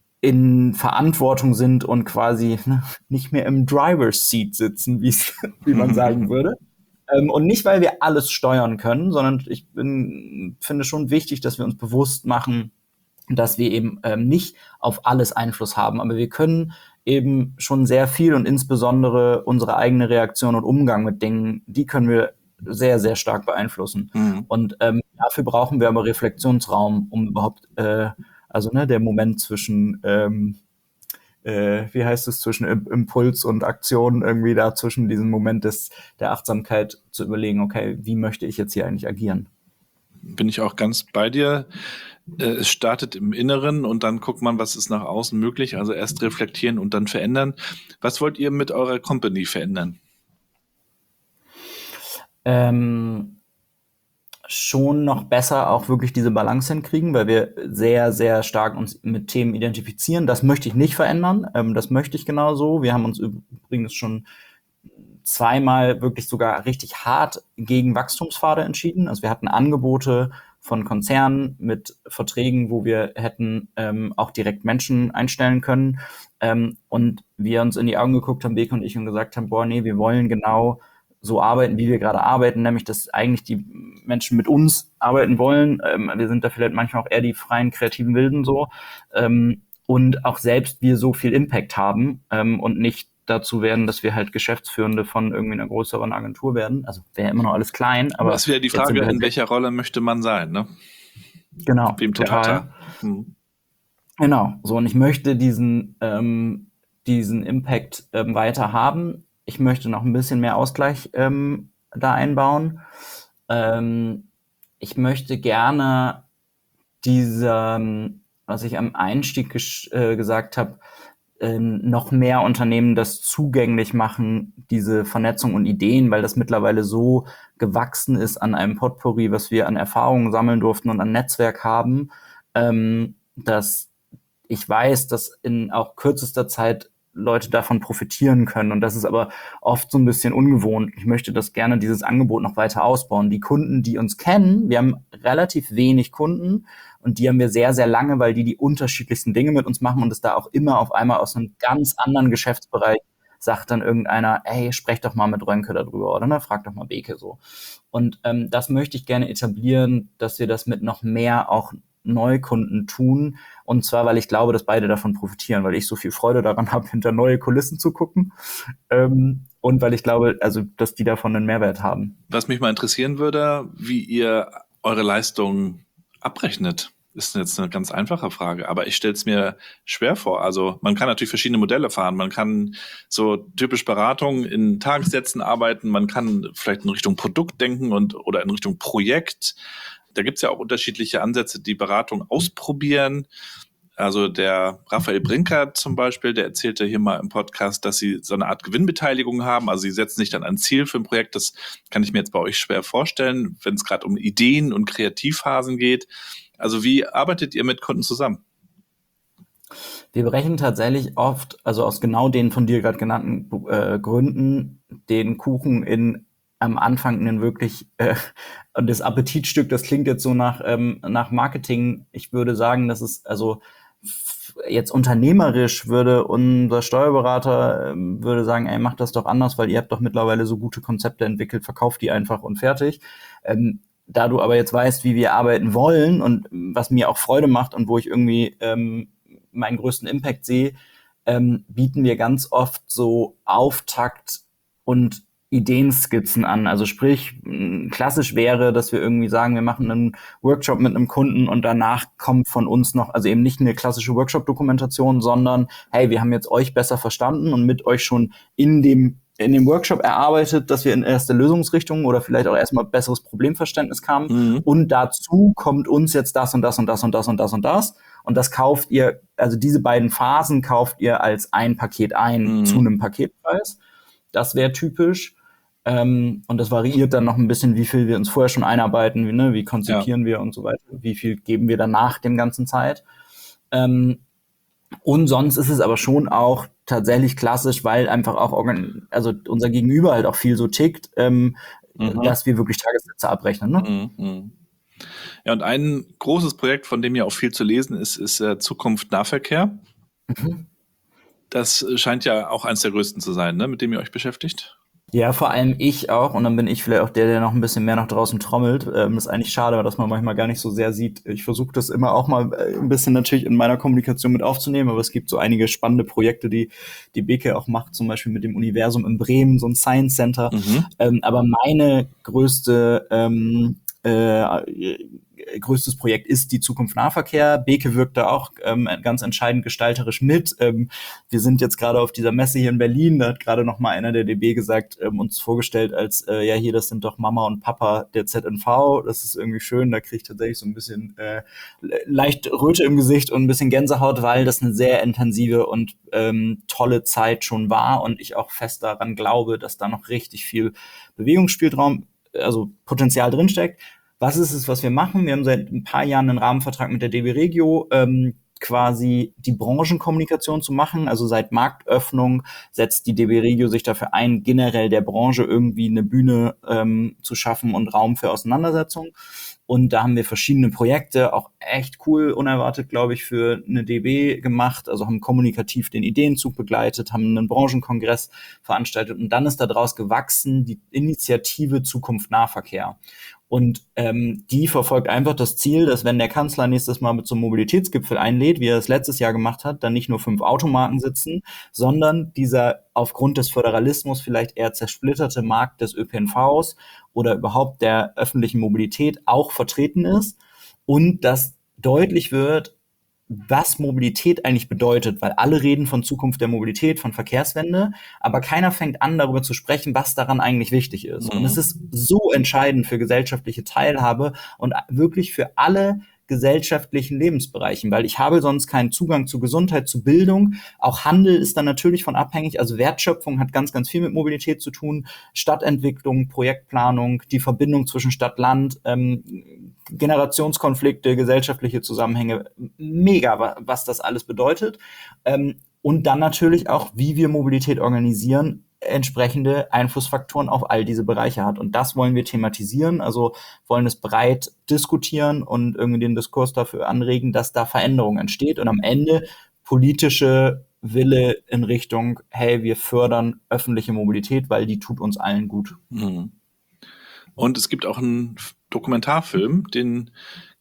in Verantwortung sind und quasi ne, nicht mehr im Driver's Seat sitzen, wie man sagen würde. Ähm, und nicht, weil wir alles steuern können, sondern ich bin, finde schon wichtig, dass wir uns bewusst machen, dass wir eben ähm, nicht auf alles Einfluss haben. Aber wir können eben schon sehr viel und insbesondere unsere eigene Reaktion und Umgang mit Dingen, die können wir sehr, sehr stark beeinflussen. Mhm. Und ähm, dafür brauchen wir aber Reflexionsraum, um überhaupt äh, Also ne, der Moment zwischen, ähm, äh, wie heißt es, zwischen Impuls und Aktion, irgendwie da zwischen diesem Moment des der Achtsamkeit zu überlegen, okay, wie möchte ich jetzt hier eigentlich agieren? Bin ich auch ganz bei dir. Es startet im Inneren und dann guckt man, was ist nach außen möglich. Also erst reflektieren und dann verändern. Was wollt ihr mit eurer Company verändern? Ähm... schon noch besser auch wirklich diese Balance hinkriegen, weil wir sehr, sehr stark uns mit Themen identifizieren. Das möchte ich nicht verändern. Ähm, das möchte ich genauso. Wir haben uns übrigens schon zweimal wirklich sogar richtig hart gegen Wachstumspfade entschieden. Also wir hatten Angebote von Konzernen mit Verträgen, wo wir hätten ähm, auch direkt Menschen einstellen können. Ähm, und wir uns in die Augen geguckt haben, Beke und ich, und gesagt haben, boah, nee, wir wollen genau so arbeiten, wie wir gerade arbeiten, nämlich dass eigentlich die Menschen mit uns arbeiten wollen. Ähm, wir sind da vielleicht manchmal auch eher die freien, kreativen Wilden so. Ähm, und auch selbst wir so viel Impact haben ähm, und nicht dazu werden, dass wir halt Geschäftsführende von irgendwie einer größeren Agentur werden. Also wäre immer noch alles klein. Aber das wäre die Frage, in welcher Rolle möchte man sein, ne? Genau, wie im Theater. Hm. Genau, so, und ich möchte diesen, ähm, diesen Impact ähm, weiter haben. Ich möchte noch ein bisschen mehr Ausgleich ähm, da einbauen. Ähm, ich möchte gerne diese, was ich am Einstieg ges- äh, gesagt habe, äh, noch mehr Unternehmen das zugänglich machen, diese Vernetzung und Ideen, weil das mittlerweile so gewachsen ist an einem Potpourri, was wir an Erfahrungen sammeln durften und an Netzwerk haben, ähm, dass ich weiß, dass in auch kürzester Zeit Leute davon profitieren können. Und das ist aber oft so ein bisschen ungewohnt. Ich möchte das gerne, dieses Angebot noch weiter ausbauen. Die Kunden, die uns kennen, wir haben relativ wenig Kunden und die haben wir sehr, sehr lange, weil die die unterschiedlichsten Dinge mit uns machen und es da auch immer auf einmal aus einem ganz anderen Geschäftsbereich sagt dann irgendeiner, ey, sprech doch mal mit Rönke darüber oder ne, frag doch mal Beke so. Und ähm, das möchte ich gerne etablieren, dass wir das mit noch mehr auch Neukunden tun. Und zwar, weil ich glaube, dass beide davon profitieren, weil ich so viel Freude daran habe, hinter neue Kulissen zu gucken. Ähm, und weil ich glaube, also, dass die davon einen Mehrwert haben. Was mich mal interessieren würde, wie ihr eure Leistung abrechnet. Ist jetzt eine ganz einfache Frage, aber ich stelle es mir schwer vor. Also man kann natürlich verschiedene Modelle fahren. Man kann so typisch Beratung in Tagessätzen arbeiten. Man kann vielleicht in Richtung Produkt denken und oder in Richtung Projekt. Da gibt es ja auch unterschiedliche Ansätze, die Beratung ausprobieren. Also der Raphael Brinkert zum Beispiel, der erzählte hier mal im Podcast, dass sie so eine Art Gewinnbeteiligung haben. Also sie setzen sich dann ein Ziel für ein Projekt. Das kann ich mir jetzt bei euch schwer vorstellen, wenn es gerade um Ideen und Kreativphasen geht. Also wie arbeitet ihr mit Kunden zusammen? Wir berechnen tatsächlich oft, also aus genau den von dir gerade genannten äh, Gründen, den Kuchen in am Anfang einen wirklich äh, das Appetitstück. Das klingt jetzt so nach ähm, nach Marketing. Ich würde sagen, das ist also f- jetzt unternehmerisch würde unser Steuerberater ähm, würde sagen, ey, macht das doch anders, weil ihr habt doch mittlerweile so gute Konzepte entwickelt, verkauft die einfach und fertig. Ähm, Da du aber jetzt weißt, wie wir arbeiten wollen und was mir auch Freude macht und wo ich irgendwie ähm, meinen größten Impact sehe, ähm, bieten wir ganz oft so Auftakt- und Ideenskizzen an. Also sprich, mh, klassisch wäre, dass wir irgendwie sagen, wir machen einen Workshop mit einem Kunden und danach kommt von uns noch, also eben nicht eine klassische Workshop-Dokumentation, sondern hey, wir haben jetzt euch besser verstanden und mit euch schon in dem in dem Workshop erarbeitet, dass wir in erste Lösungsrichtungen oder vielleicht auch erstmal besseres Problemverständnis kamen. Mhm. Und dazu kommt uns jetzt das und das und das und das und das und das. Und das kauft ihr, also diese beiden Phasen kauft ihr als ein Paket ein Mhm. zu einem Paketpreis. Das wäre typisch. Ähm, und das variiert dann noch ein bisschen, wie viel wir uns vorher schon einarbeiten, wie, ne, wie konzipieren wir und so weiter, wie viel geben wir danach dem ganzen Zeit. Ähm, Und sonst ist es aber schon auch tatsächlich klassisch, weil einfach auch organ- also unser Gegenüber halt auch viel so tickt, ähm, Mhm. dass wir wirklich Tagessätze abrechnen. Ne? Mhm. Mhm. Ja, und ein großes Projekt, von dem ja auch viel zu lesen ist, ist äh, Zukunft Nahverkehr. Mhm. Das äh, scheint ja auch eines der größten zu sein, ne, mit dem ihr euch beschäftigt. Ja, vor allem ich auch. Und dann bin ich vielleicht auch der, der noch ein bisschen mehr nach draußen trommelt. Ähm, ist eigentlich schade, dass man manchmal gar nicht so sehr sieht. Ich versuche das immer auch mal äh, ein bisschen natürlich in meiner Kommunikation mit aufzunehmen. Aber es gibt so einige spannende Projekte, die die Beke auch macht. Zum Beispiel mit dem Universum in Bremen, so ein Science Center. Mhm. Ähm, aber meine größte ähm, äh, größtes Projekt ist die Zukunft Nahverkehr. Beke wirkt da auch ähm, ganz entscheidend gestalterisch mit. Ähm, wir sind jetzt gerade auf dieser Messe hier in Berlin. Da hat gerade noch mal einer der D B gesagt, ähm, uns vorgestellt als, äh, ja, hier, das sind doch Mama und Papa der Z N V. Das ist irgendwie schön. Da kriege ich tatsächlich so ein bisschen äh, leicht Röte im Gesicht und ein bisschen Gänsehaut, weil das eine sehr intensive und ähm, tolle Zeit schon war und ich auch fest daran glaube, dass da noch richtig viel Bewegungsspielraum, also Potenzial drinsteckt. Was ist es, was wir machen? Wir haben seit ein paar Jahren einen Rahmenvertrag mit der D B Regio, ähm, quasi die Branchenkommunikation zu machen. Also seit Marktöffnung setzt die D B Regio sich dafür ein, generell der Branche irgendwie eine Bühne ähm, zu schaffen und Raum für Auseinandersetzung. Und da haben wir verschiedene Projekte, auch echt cool, unerwartet, glaube ich, für eine D B gemacht. Also haben kommunikativ den Ideenzug begleitet, haben einen Branchenkongress veranstaltet und dann ist daraus gewachsen die Initiative Zukunft Nahverkehr. Und ähm, die verfolgt einfach das Ziel, dass wenn der Kanzler nächstes Mal mit so einem Mobilitätsgipfel einlädt, wie er es letztes Jahr gemacht hat, dann nicht nur fünf Automarken sitzen, sondern dieser aufgrund des Föderalismus vielleicht eher zersplitterte Markt des Ö P N Vs oder überhaupt der öffentlichen Mobilität auch vertreten ist und dass deutlich wird, was Mobilität eigentlich bedeutet, weil alle reden von Zukunft der Mobilität, von Verkehrswende, aber keiner fängt an, darüber zu sprechen, was daran eigentlich wichtig ist. Mhm. Und es ist so entscheidend für gesellschaftliche Teilhabe und wirklich für alle gesellschaftlichen Lebensbereichen, weil ich habe sonst keinen Zugang zu Gesundheit, zu Bildung. Auch Handel ist dann natürlich von abhängig. Also Wertschöpfung hat ganz, ganz viel mit Mobilität zu tun. Stadtentwicklung, Projektplanung, die Verbindung zwischen Stadt, Land, ähm, Generationskonflikte, gesellschaftliche Zusammenhänge. Mega, was das alles bedeutet. Ähm, und dann natürlich auch, wie wir Mobilität organisieren, entsprechende Einflussfaktoren auf all diese Bereiche hat. Und das wollen wir thematisieren, also wollen es breit diskutieren und irgendwie den Diskurs dafür anregen, dass da Veränderung entsteht und am Ende politische Wille in Richtung, hey, wir fördern öffentliche Mobilität, weil die tut uns allen gut. Mhm. Und es gibt auch einen Dokumentarfilm, den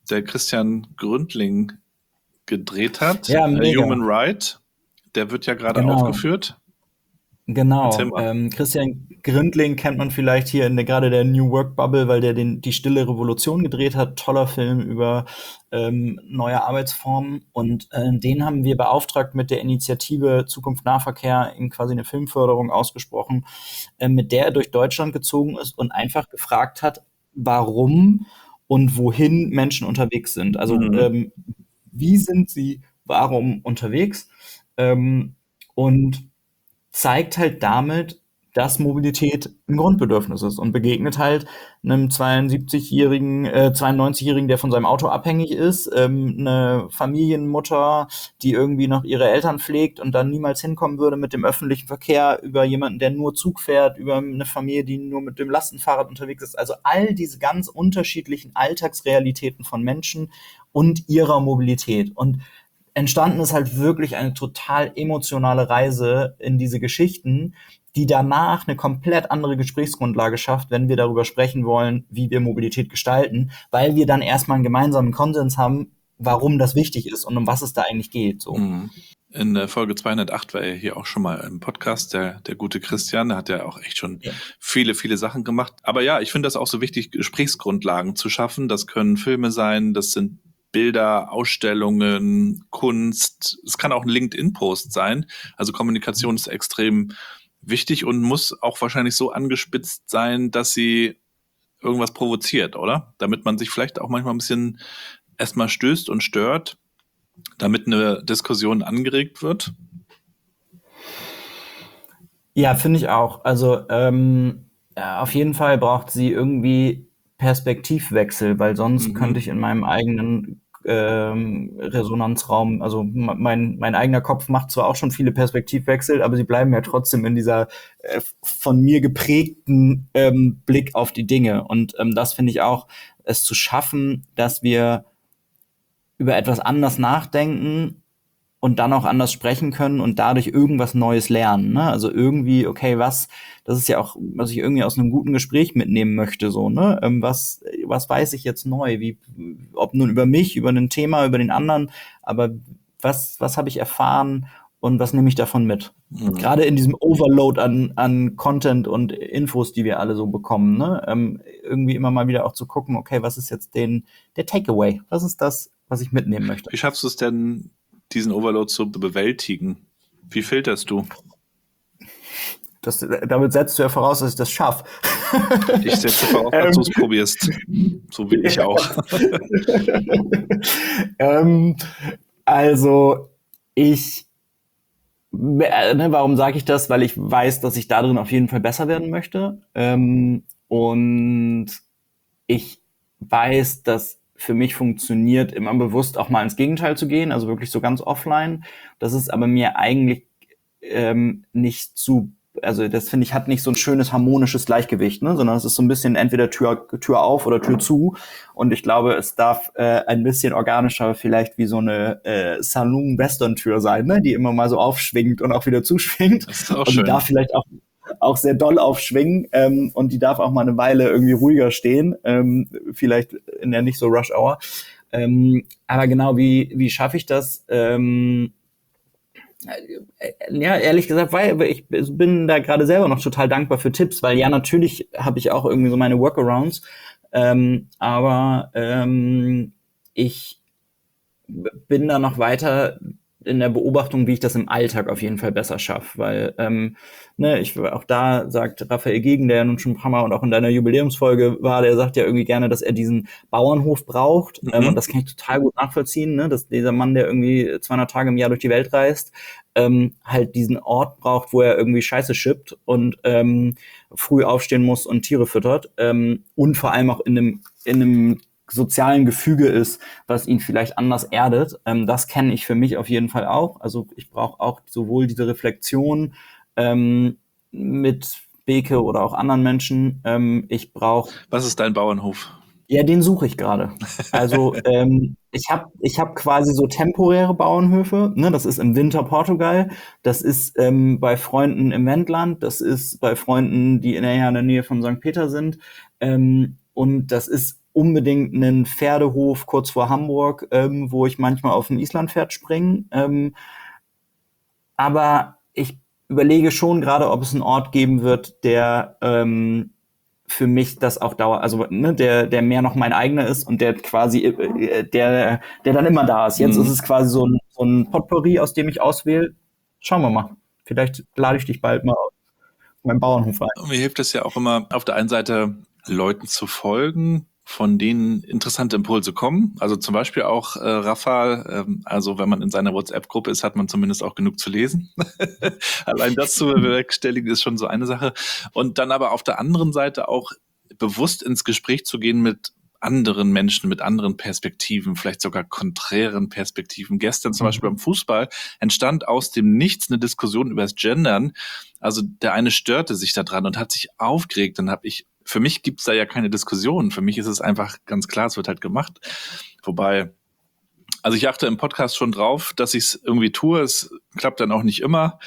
der Christian Gründling gedreht hat. Ja, mega. Human Right. Der wird ja gerade Genau. aufgeführt. Genau. Erzähl mal. Ähm, Christian Gründling kennt man vielleicht hier in der, gerade der New Work Bubble, weil der den, die Stille Revolution gedreht hat. Toller Film über ähm, neue Arbeitsformen. Und äh, den haben wir beauftragt mit der Initiative Zukunft Nahverkehr, ihm quasi eine Filmförderung ausgesprochen, äh, mit der er durch Deutschland gezogen ist und einfach gefragt hat, warum und wohin Menschen unterwegs sind. Also Mhm. ähm, wie sind sie, warum unterwegs? Ähm, und zeigt halt damit, dass Mobilität ein Grundbedürfnis ist und begegnet halt einem zweiundsiebzigjährigen, äh, zweiundneunzigjährigen, der von seinem Auto abhängig ist, ähm, eine Familienmutter, die irgendwie noch ihre Eltern pflegt und dann niemals hinkommen würde mit dem öffentlichen Verkehr, über jemanden, der nur Zug fährt, über eine Familie, die nur mit dem Lastenfahrrad unterwegs ist. Also all diese ganz unterschiedlichen Alltagsrealitäten von Menschen und ihrer Mobilität. Und entstanden ist halt wirklich eine total emotionale Reise in diese Geschichten, die danach eine komplett andere Gesprächsgrundlage schafft, wenn wir darüber sprechen wollen, wie wir Mobilität gestalten, weil wir dann erstmal einen gemeinsamen Konsens haben, warum das wichtig ist und um was es da eigentlich geht. So. Mhm. In der Folge zweihundertacht war er hier auch schon mal im Podcast, der, der gute Christian, der hat ja auch echt schon Ja. viele, viele Sachen gemacht. Aber ja, ich finde das auch so wichtig, Gesprächsgrundlagen zu schaffen. Das können Filme sein, das sind Bilder, Ausstellungen, Kunst. Es kann auch ein LinkedIn-Post sein. Also Kommunikation ist extrem wichtig und muss auch wahrscheinlich so angespitzt sein, dass sie irgendwas provoziert, oder? Damit man sich vielleicht auch manchmal ein bisschen erstmal stößt und stört, damit eine Diskussion angeregt wird. Ja, finde ich auch. Also ähm, ja, auf jeden Fall braucht sie irgendwie Perspektivwechsel, weil sonst Mhm. könnte ich in meinem eigenen ähm, Resonanzraum, also m- mein mein eigener Kopf macht zwar auch schon viele Perspektivwechsel, aber sie bleiben ja trotzdem in dieser äh, von mir geprägten ähm, Blick auf die Dinge. Und ähm, das finde ich auch, es zu schaffen, dass wir über etwas anders nachdenken und dann auch anders sprechen können und dadurch irgendwas Neues lernen, ne? Also irgendwie, okay, was, das ist ja auch, was ich irgendwie aus einem guten Gespräch mitnehmen möchte, so, ne? Ähm, was, was weiß ich jetzt neu? Wie, ob nun über mich, über ein Thema, über den anderen, aber was, was habe ich erfahren und was nehme ich davon mit? Mhm. Gerade in diesem Overload an, an Content und Infos, die wir alle so bekommen, ne? Ähm, irgendwie immer mal wieder auch zu gucken, okay, was ist jetzt den, der Takeaway? Was ist das, was ich mitnehmen möchte? Wie schaffst du es denn, diesen Overload zu bewältigen? Wie filterst du? Das, damit setzt du ja voraus, dass ich das schaffe. Ich setze voraus, dass du es probierst. So will ich auch. ähm, also, ich, äh, ne, warum sage ich das? Weil ich weiß, dass ich darin auf jeden Fall besser werden möchte. Ähm, und ich weiß, dass für mich funktioniert, immer bewusst auch mal ins Gegenteil zu gehen, also wirklich so ganz offline. Das ist aber mir eigentlich ähm, nicht zu, also das finde ich, hat nicht so ein schönes harmonisches Gleichgewicht, ne, sondern es ist so ein bisschen entweder Tür, Tür auf oder Tür zu. Und ich glaube, es darf äh, ein bisschen organischer vielleicht wie so eine äh, Saloon-Western-Tür sein, ne, die immer mal so aufschwingt und auch wieder zuschwingt. Das ist auch Und die schön. darf vielleicht auch auch sehr doll aufschwingen ähm, und die darf auch mal eine Weile irgendwie ruhiger stehen, ähm, vielleicht in der nicht so Rush Hour. Ähm, aber genau, wie wie schaffe ich das? Ähm, äh, ja, ehrlich gesagt, weil ich bin da gerade selber noch total dankbar für Tipps, weil ja, natürlich habe ich auch irgendwie so meine Workarounds, ähm, aber ähm, ich bin da noch weiter in der Beobachtung, wie ich das im Alltag auf jeden Fall besser schaffe, weil ähm, ne, ich auch da sagt Raphael Gegen, der ja nun schon ein paar Mal und auch in deiner Jubiläumsfolge war, der sagt ja irgendwie gerne, dass er diesen Bauernhof braucht, Mhm. ähm, und das kann ich total gut nachvollziehen, ne, dass dieser Mann, der irgendwie zweihundert Tage im Jahr durch die Welt reist, ähm, halt diesen Ort braucht, wo er irgendwie Scheiße schippt und ähm, früh aufstehen muss und Tiere füttert, ähm, und vor allem auch in einem in einem sozialen Gefüge ist, was ihn vielleicht anders erdet. Ähm, das kenne ich für mich auf jeden Fall auch. Also ich brauche auch sowohl diese Reflexion ähm, mit Beke oder auch anderen Menschen. Ähm, ich brauche, Was ist dein Bauernhof? ja, den suche ich gerade. Also ähm, ich habe ich hab quasi so temporäre Bauernhöfe. Ne? Das ist im Winter Portugal. Das ist ähm, bei Freunden im Wendland. Das ist bei Freunden, die in der, in der Nähe von Sankt Peter sind. Ähm, und das ist unbedingt einen Pferdehof kurz vor Hamburg, ähm, wo ich manchmal auf ein Islandpferd springe. Ähm, aber ich überlege schon gerade, ob es einen Ort geben wird, der ähm, für mich das auch dauert, also ne, der der mehr noch mein eigener ist und der quasi äh, der der dann immer da ist. Jetzt Mhm. ist es quasi so ein, so ein Potpourri, aus dem ich auswähle. Schauen wir mal. Vielleicht lade ich dich bald mal auf meinen Bauernhof ein. Mir hilft es ja auch immer, auf der einen Seite Leuten zu folgen, von denen interessante Impulse kommen. Also zum Beispiel auch äh, Rafa, ähm, also wenn man in seiner WhatsApp-Gruppe ist, hat man zumindest auch genug zu lesen. Allein das zu bewerkstelligen ist schon so eine Sache. Und dann aber auf der anderen Seite auch bewusst ins Gespräch zu gehen mit anderen Menschen, mit anderen Perspektiven, vielleicht sogar konträren Perspektiven. Gestern zum Beispiel beim Fußball entstand aus dem Nichts eine Diskussion über das Gendern. Also der eine störte sich da dran und hat sich aufgeregt. Dann habe ich, für mich gibt's da ja keine Diskussion. Für mich ist es einfach ganz klar, es wird halt gemacht. Wobei, also ich achte im Podcast schon drauf, dass ich es irgendwie tue. Es klappt dann auch nicht immer,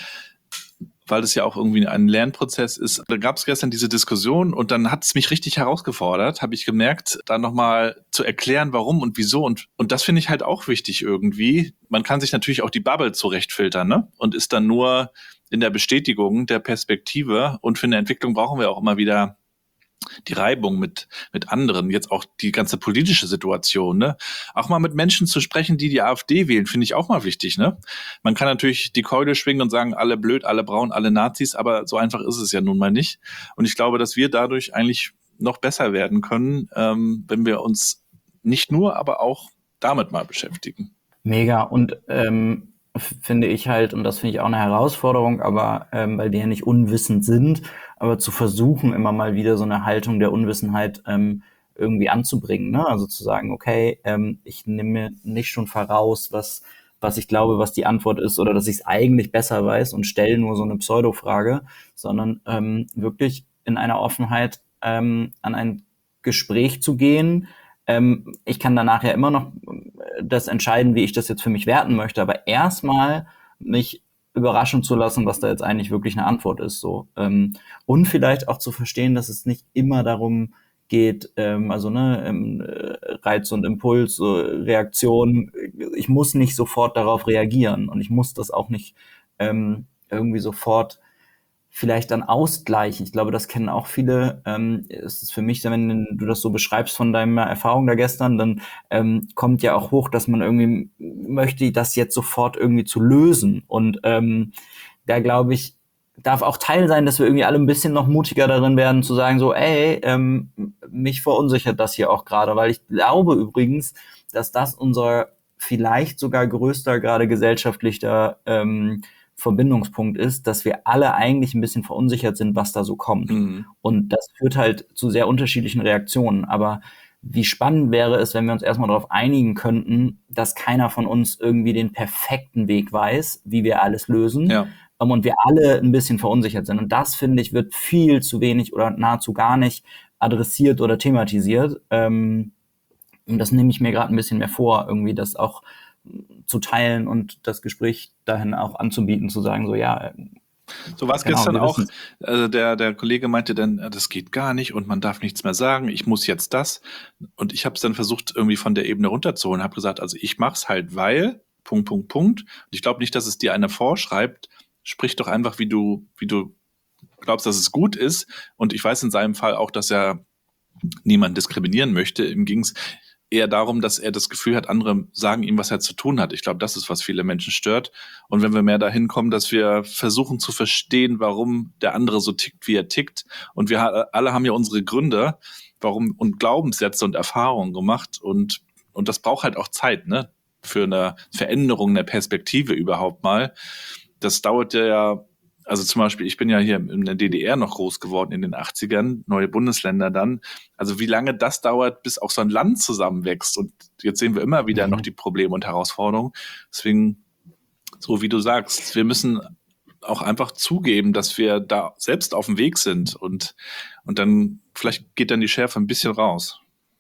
weil das ja auch irgendwie ein Lernprozess ist. Da gab es gestern diese Diskussion und dann hat es mich richtig herausgefordert, habe ich gemerkt, da nochmal zu erklären, warum und wieso. Und, und das finde ich halt auch wichtig irgendwie. Man kann sich natürlich auch die Bubble zurechtfiltern, ne? Und ist dann nur in der Bestätigung der Perspektive. Und für eine Entwicklung brauchen wir auch immer wieder die Reibung mit mit anderen, jetzt auch die ganze politische Situation, ne? Auch mal mit Menschen zu sprechen, die die AfD wählen, finde ich auch mal wichtig, ne? Man kann natürlich die Keule schwingen und sagen, alle blöd, alle braun, alle Nazis, aber so einfach ist es ja nun mal nicht. Und ich glaube, dass wir dadurch eigentlich noch besser werden können, ähm, wenn wir uns nicht nur, aber auch damit mal beschäftigen. Mega. Und ähm, finde ich halt, und das finde ich auch eine Herausforderung, aber ähm, weil wir ja nicht unwissend sind, aber zu versuchen, immer mal wieder so eine Haltung der Unwissenheit ähm, irgendwie anzubringen, ne? Also zu sagen, okay, ähm, ich nehme mir nicht schon voraus, was was ich glaube, was die Antwort ist, oder dass ich es eigentlich besser weiß und stelle nur so eine Pseudo-Frage, sondern ähm, wirklich in einer Offenheit ähm, an ein Gespräch zu gehen. Ähm, ich kann danach ja immer noch das entscheiden, wie ich das jetzt für mich werten möchte, aber erstmal mich überraschen zu lassen, was da jetzt eigentlich wirklich eine Antwort ist, so. Ähm, und vielleicht auch zu verstehen, dass es nicht immer darum geht, ähm, also ne, ähm, Reiz und Impuls, so Reaktion, ich muss nicht sofort darauf reagieren und ich muss das auch nicht ähm, irgendwie sofort vielleicht dann ausgleichen. Ich glaube, das kennen auch viele. Ähm, es ist für mich, wenn du das so beschreibst von deiner Erfahrung da gestern, dann ähm, kommt ja auch hoch, dass man irgendwie möchte, das jetzt sofort irgendwie zu lösen. Und ähm, da glaube ich, darf auch Teil sein, dass wir irgendwie alle ein bisschen noch mutiger darin werden, zu sagen so, ey, ähm, mich verunsichert das hier auch gerade, weil ich glaube übrigens, dass das unser vielleicht sogar größter, gerade gesellschaftlicher ähm, Verbindungspunkt ist, dass wir alle eigentlich ein bisschen verunsichert sind, was da so kommt. Mhm. Und das führt halt zu sehr unterschiedlichen Reaktionen. Aber wie spannend wäre es, wenn wir uns erstmal darauf einigen könnten, dass keiner von uns irgendwie den perfekten Weg weiß, wie wir alles lösen. Ja. Und wir alle ein bisschen verunsichert sind. Und das, finde ich, wird viel zu wenig oder nahezu gar nicht adressiert oder thematisiert. Und das nehme ich mir gerade ein bisschen mehr vor, irgendwie das auch zu teilen und das Gespräch dahin auch anzubieten, zu sagen, so ja. So war es genau, gestern auch, also der, der Kollege meinte dann, das geht gar nicht und man darf nichts mehr sagen, ich muss jetzt das. Und ich habe es dann versucht, irgendwie von der Ebene runterzuholen, habe gesagt, also ich mach's halt, weil, Punkt, Punkt, Punkt. Und ich glaube nicht, dass es dir einer vorschreibt, sprich doch einfach, wie du, wie du glaubst, dass es gut ist. Und ich weiß in seinem Fall auch, dass er niemanden diskriminieren möchte. Ihm ging es eher darum, dass er das Gefühl hat, andere sagen ihm, was er zu tun hat. Ich glaube, das ist, was viele Menschen stört. Und wenn wir mehr dahin kommen, dass wir versuchen zu verstehen, warum der andere so tickt, wie er tickt. Und wir alle haben ja unsere Gründe, warum und Glaubenssätze und Erfahrungen gemacht. Und, und das braucht halt auch Zeit, ne? Für eine Veränderung der Perspektive überhaupt mal. Das dauert ja, also zum Beispiel, ich bin ja hier in der D D R noch groß geworden in den achtzigern, neue Bundesländer dann. Also wie lange das dauert, bis auch so ein Land zusammenwächst. Und jetzt sehen wir immer wieder mhm. noch die Probleme und Herausforderungen. Deswegen, so wie du sagst, wir müssen auch einfach zugeben, dass wir da selbst auf dem Weg sind. Und, und dann, vielleicht geht dann die Schärfe ein bisschen raus.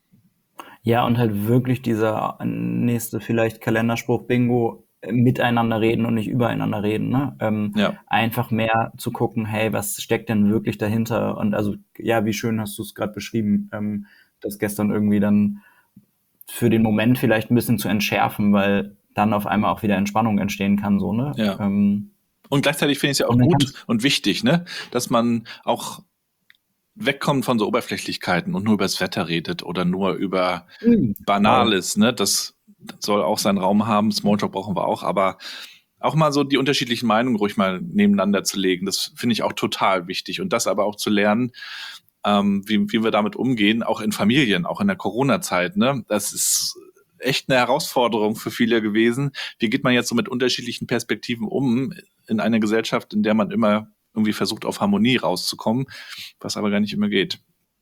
Ja, und halt wirklich dieser nächste vielleicht Kalenderspruch Bingo, miteinander reden und nicht übereinander reden, ne? Ähm, ja. Einfach mehr zu gucken, hey, was steckt denn wirklich dahinter? Und also, ja, wie schön hast du es gerade beschrieben, ähm, das gestern irgendwie dann für den Moment vielleicht ein bisschen zu entschärfen, weil dann auf einmal auch wieder Entspannung entstehen kann, so, ne? Ja. Ähm, Und gleichzeitig finde ich es ja auch Und dann gut kannst- und wichtig, ne, dass man auch wegkommt von so Oberflächlichkeiten und nur über das Wetter redet oder nur über Banales, ne? Das soll auch seinen Raum haben. Smalltalk brauchen wir auch, aber auch mal so die unterschiedlichen Meinungen ruhig mal nebeneinander zu legen, das finde ich auch total wichtig. Und das aber auch zu lernen, ähm, wie, wie wir damit umgehen, auch in Familien, auch in der Corona-Zeit, ne? Das ist echt eine Herausforderung für viele gewesen. Wie geht man jetzt so mit unterschiedlichen Perspektiven um in einer Gesellschaft, in der man immer irgendwie versucht, auf Harmonie rauszukommen, was aber gar nicht immer geht.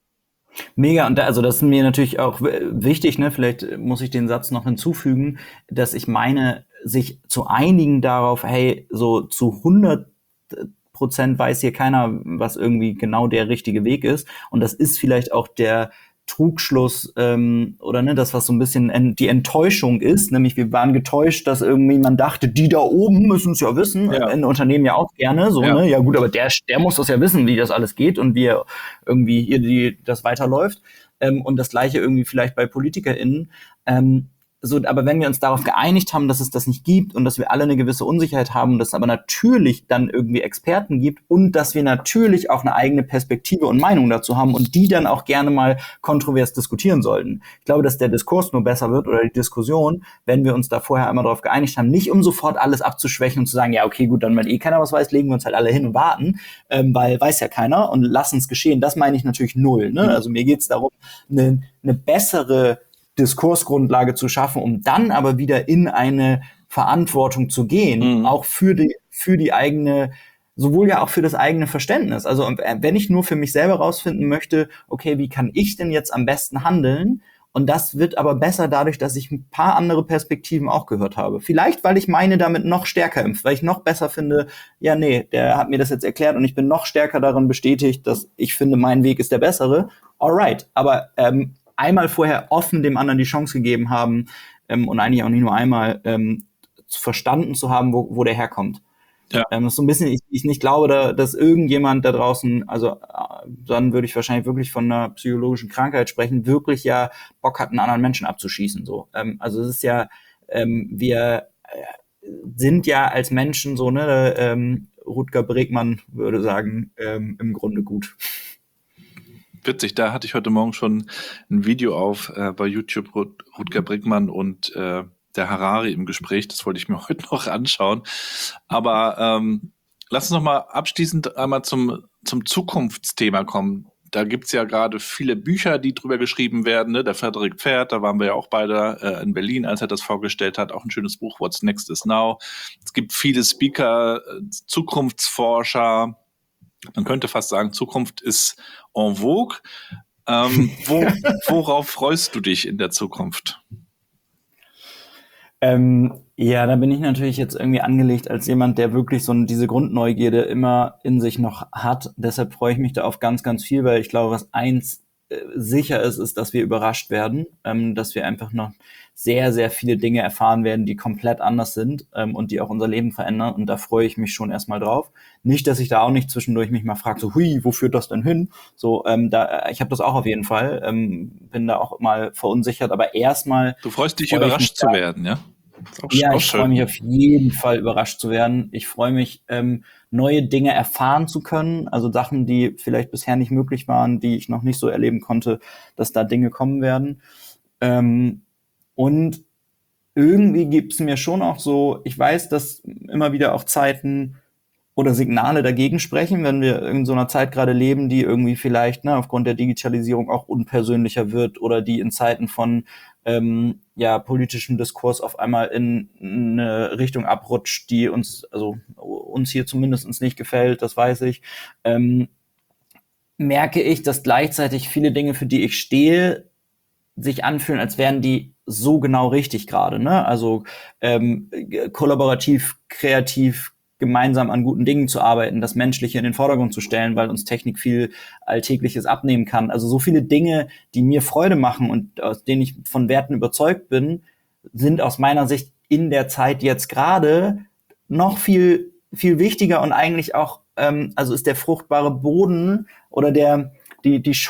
Mega, und da, also das ist mir natürlich auch w- wichtig, ne? Vielleicht muss ich den Satz noch hinzufügen, dass ich meine, sich zu einigen darauf, hey, so zu hundert Prozent weiß hier keiner, was irgendwie genau der richtige Weg ist. Und das ist vielleicht auch der Trugschluss ähm, oder ne, das, was so ein bisschen en- die Enttäuschung ist, nämlich wir waren getäuscht, dass irgendwie man dachte, die da oben müssen es ja wissen, Ja. in Unternehmen ja auch gerne, so, Ja. ne, ja gut, aber der, der muss das ja wissen, wie das alles geht und wie er irgendwie hier die, das weiterläuft. Ähm, und das Gleiche irgendwie vielleicht bei PolitikerInnen. Ähm, so, aber wenn wir uns darauf geeinigt haben, dass es das nicht gibt und dass wir alle eine gewisse Unsicherheit haben, dass es aber natürlich dann irgendwie Experten gibt und dass wir natürlich auch eine eigene Perspektive und Meinung dazu haben und die dann auch gerne mal kontrovers diskutieren sollten. Ich glaube, dass der Diskurs nur besser wird oder die Diskussion, wenn wir uns da vorher einmal darauf geeinigt haben, nicht um sofort alles abzuschwächen und zu sagen, ja, okay, gut, dann wenn eh keiner was weiß, legen wir uns halt alle hin und warten, ähm, weil weiß ja keiner und lassen es geschehen. Das meine ich natürlich null. Ne? Also mir geht es darum, eine, eine bessere Diskursgrundlage zu schaffen, um dann aber wieder in eine Verantwortung zu gehen, Mhm. auch für die, für die eigene, sowohl ja auch für das eigene Verständnis. Also wenn ich nur für mich selber rausfinden möchte, okay, wie kann ich denn jetzt am besten handeln? Und das wird aber besser dadurch, dass ich ein paar andere Perspektiven auch gehört habe. Vielleicht, weil ich meine damit noch stärker impfe, weil ich noch besser finde, ja, nee, der hat mir das jetzt erklärt und ich bin noch stärker darin bestätigt, dass ich finde, mein Weg ist der bessere. Alright, aber ähm, einmal vorher offen dem anderen die Chance gegeben haben ähm, und eigentlich auch nicht nur einmal ähm, verstanden zu haben, wo, wo der herkommt. Ja. Ähm, das ist so ein bisschen, ich, ich nicht glaube, da, dass irgendjemand da draußen, also äh, dann würde ich wahrscheinlich wirklich von einer psychologischen Krankheit sprechen, wirklich ja Bock hat, einen anderen Menschen abzuschießen. So, ähm, also es ist ja, ähm, wir äh, sind ja als Menschen so, ne, ähm, Rutger Bregmann würde sagen, ähm, im Grunde gut. Witzig, da hatte ich heute Morgen schon ein Video auf äh, bei YouTube, Rut, Rutger Bregmann und äh, der Harari im Gespräch. Das wollte ich mir heute noch anschauen. Aber ähm, lass uns noch mal abschließend einmal zum, zum Zukunftsthema kommen. Da gibt's ja gerade viele Bücher, die drüber geschrieben werden. Ne? Der Frederik Pferd, da waren wir ja auch beide äh, in Berlin, als er das vorgestellt hat. Auch ein schönes Buch, What's Next is Now. Es gibt viele Speaker, äh, Zukunftsforscher. Man könnte fast sagen, Zukunft ist en vogue. Ähm, wo, worauf freust du dich in der Zukunft? Ähm, ja, da bin ich natürlich jetzt irgendwie angelegt als jemand, der wirklich so diese Grundneugierde immer in sich noch hat. Deshalb freue ich mich da auf ganz, ganz viel, weil ich glaube, was eins äh, sicher ist, ist, dass wir überrascht werden, ähm, dass wir einfach noch sehr, sehr viele Dinge erfahren werden, die komplett anders sind ähm, und die auch unser Leben verändern. Und da freue ich mich schon erstmal drauf. Nicht, dass ich da auch nicht zwischendurch mich mal frage, so, hui, wo führt das denn hin? So, ähm, da, ich habe das auch auf jeden Fall, ähm, bin da auch mal verunsichert, aber erstmal. Du freust dich, freu ich überrascht mich zu da- werden, ja? Ist auch, Ja, auch ich freue mich auf jeden Fall überrascht zu werden. Ich freue mich, ähm, neue Dinge erfahren zu können, also Sachen, die vielleicht bisher nicht möglich waren, die ich noch nicht so erleben konnte, dass da Dinge kommen werden. Ähm, und irgendwie gibt's mir schon auch so, ich weiß, dass immer wieder auch Zeiten oder Signale dagegen sprechen, wenn wir in so einer Zeit gerade leben, die irgendwie vielleicht ne, aufgrund der Digitalisierung auch unpersönlicher wird oder die in Zeiten von ähm, ja politischem Diskurs auf einmal in eine Richtung abrutscht, die uns, also uns hier zumindest nicht gefällt, das weiß ich, ähm, merke ich, dass gleichzeitig viele Dinge, für die ich stehe, sich anfühlen, als wären die so genau richtig gerade, ne? Also ähm, kollaborativ, kreativ, gemeinsam an guten Dingen zu arbeiten, das Menschliche in den Vordergrund zu stellen, weil uns Technik viel Alltägliches abnehmen kann. Also so viele Dinge, die mir Freude machen und aus denen ich von Werten überzeugt bin, sind aus meiner Sicht in der Zeit jetzt gerade noch viel, viel wichtiger und eigentlich auch, ähm, also ist der fruchtbare Boden oder der, die, die Chance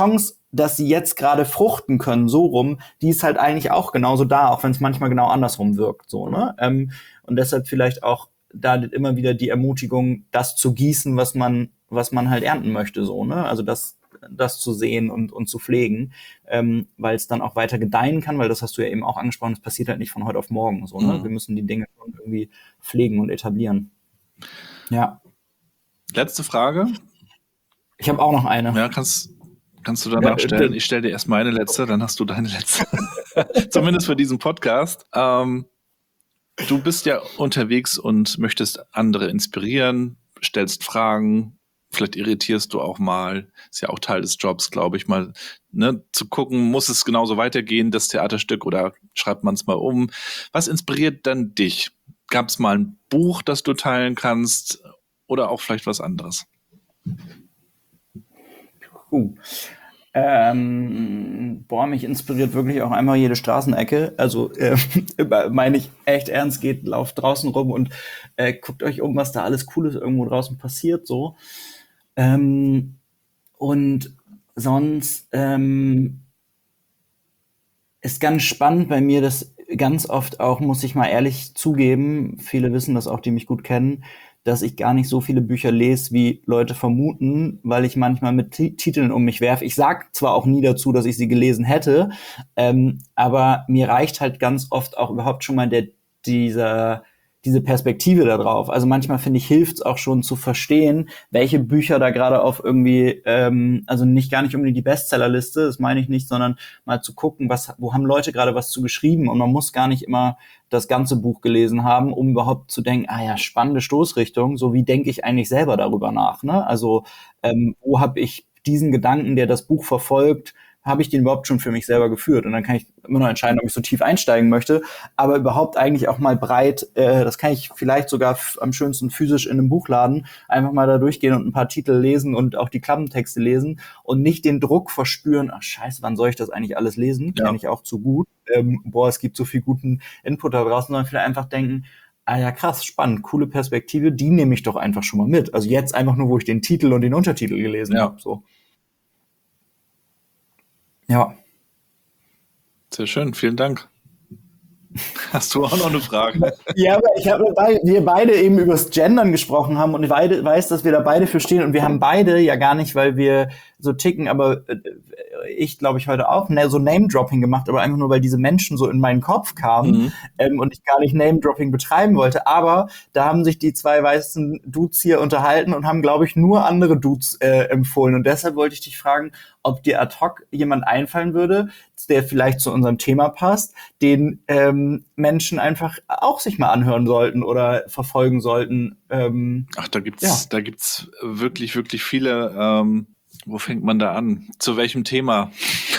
dass sie jetzt gerade fruchten können, so rum, die ist halt eigentlich auch genauso da, auch wenn es manchmal genau andersrum wirkt, so, ne? Ähm, und deshalb vielleicht auch da immer wieder die Ermutigung, das zu gießen, was man, was man halt ernten möchte, so, ne? Also das, das zu sehen und, und zu pflegen, ähm, weil es dann auch weiter gedeihen kann, weil das hast du ja eben auch angesprochen, es passiert halt nicht von heute auf morgen, so, ne? Mhm. Wir müssen die Dinge irgendwie pflegen und etablieren. Ja. Letzte Frage. Ich habe auch noch eine. Ja, kannst, kannst du danach ja, stellen. Ich stelle dir erst meine letzte, dann hast du deine letzte. Zumindest für diesen Podcast. Ähm, du bist ja unterwegs und möchtest andere inspirieren, stellst Fragen, vielleicht irritierst du auch mal. Ist ja auch Teil des Jobs, glaube ich, mal ne, zu gucken, muss es genauso weitergehen, das Theaterstück, oder schreibt man es mal um? Was inspiriert dann dich? Gab es mal ein Buch, das du teilen kannst, oder auch vielleicht was anderes? Uh. Ähm, boah, mich inspiriert wirklich auch einmal jede Straßenecke. Also äh, meine ich echt ernst, geht, lauft draußen rum und äh, guckt euch um, was da alles Cooles irgendwo draußen passiert. So. Ähm, und sonst ähm, ist ganz spannend bei mir, dass ganz oft auch, muss ich mal ehrlich zugeben, viele wissen das auch, die mich gut kennen, dass ich gar nicht so viele Bücher lese, wie Leute vermuten, weil ich manchmal mit T- Titeln um mich werfe. Ich sag zwar auch nie dazu, dass ich sie gelesen hätte, ähm, aber mir reicht halt ganz oft auch überhaupt schon mal der, dieser, diese Perspektive da drauf. Also manchmal, finde ich, hilft es auch schon zu verstehen, welche Bücher da gerade auf irgendwie, ähm, also nicht gar nicht unbedingt die Bestsellerliste, das meine ich nicht, sondern mal zu gucken, was, wo haben Leute gerade was zu geschrieben, und man muss gar nicht immer das ganze Buch gelesen haben, um überhaupt zu denken, ah ja, spannende Stoßrichtung, so wie denke ich eigentlich selber darüber nach, ne? Also ähm, wo habe ich diesen Gedanken, der das Buch verfolgt, habe ich den überhaupt schon für mich selber geführt? Und dann kann ich immer noch entscheiden, ob ich so tief einsteigen möchte, aber überhaupt eigentlich auch mal breit, äh, das kann ich vielleicht sogar f- am schönsten physisch in einem Buchladen, einfach mal da durchgehen und ein paar Titel lesen und auch die Klappentexte lesen und nicht den Druck verspüren, ach scheiße, wann soll ich das eigentlich alles lesen? Ja. Kenne ich auch zu gut. Ähm, boah, es gibt so viel guten Input da draußen, sondern vielleicht einfach denken, ah ja, krass, spannend, coole Perspektive, die nehme ich doch einfach schon mal mit. Also jetzt einfach nur, wo ich den Titel und den Untertitel gelesen Ja. habe, so. Ja. Sehr schön, vielen Dank. Hast du auch noch eine Frage? Ja, aber ich habe, weil wir beide eben übers Gendern gesprochen haben und ich beide, weiß, dass wir da beide für stehen, und wir haben beide ja gar nicht, weil wir so ticken, aber äh, ich glaube ich heute auch, ne, so Name-Dropping gemacht, aber einfach nur, weil diese Menschen so in meinen Kopf kamen mhm. ähm, und ich gar nicht Name-Dropping betreiben wollte, aber da haben sich die zwei weißen Dudes hier unterhalten und haben, glaube ich, nur andere Dudes äh, empfohlen, und deshalb wollte ich dich fragen, ob dir ad hoc jemand einfallen würde, der vielleicht zu unserem Thema passt, den ähm, Menschen einfach auch sich mal anhören sollten oder verfolgen sollten. Ähm, Ach, da gibt's, ja. da gibt's wirklich, wirklich viele. Ähm, wo fängt man da an? Zu welchem Thema?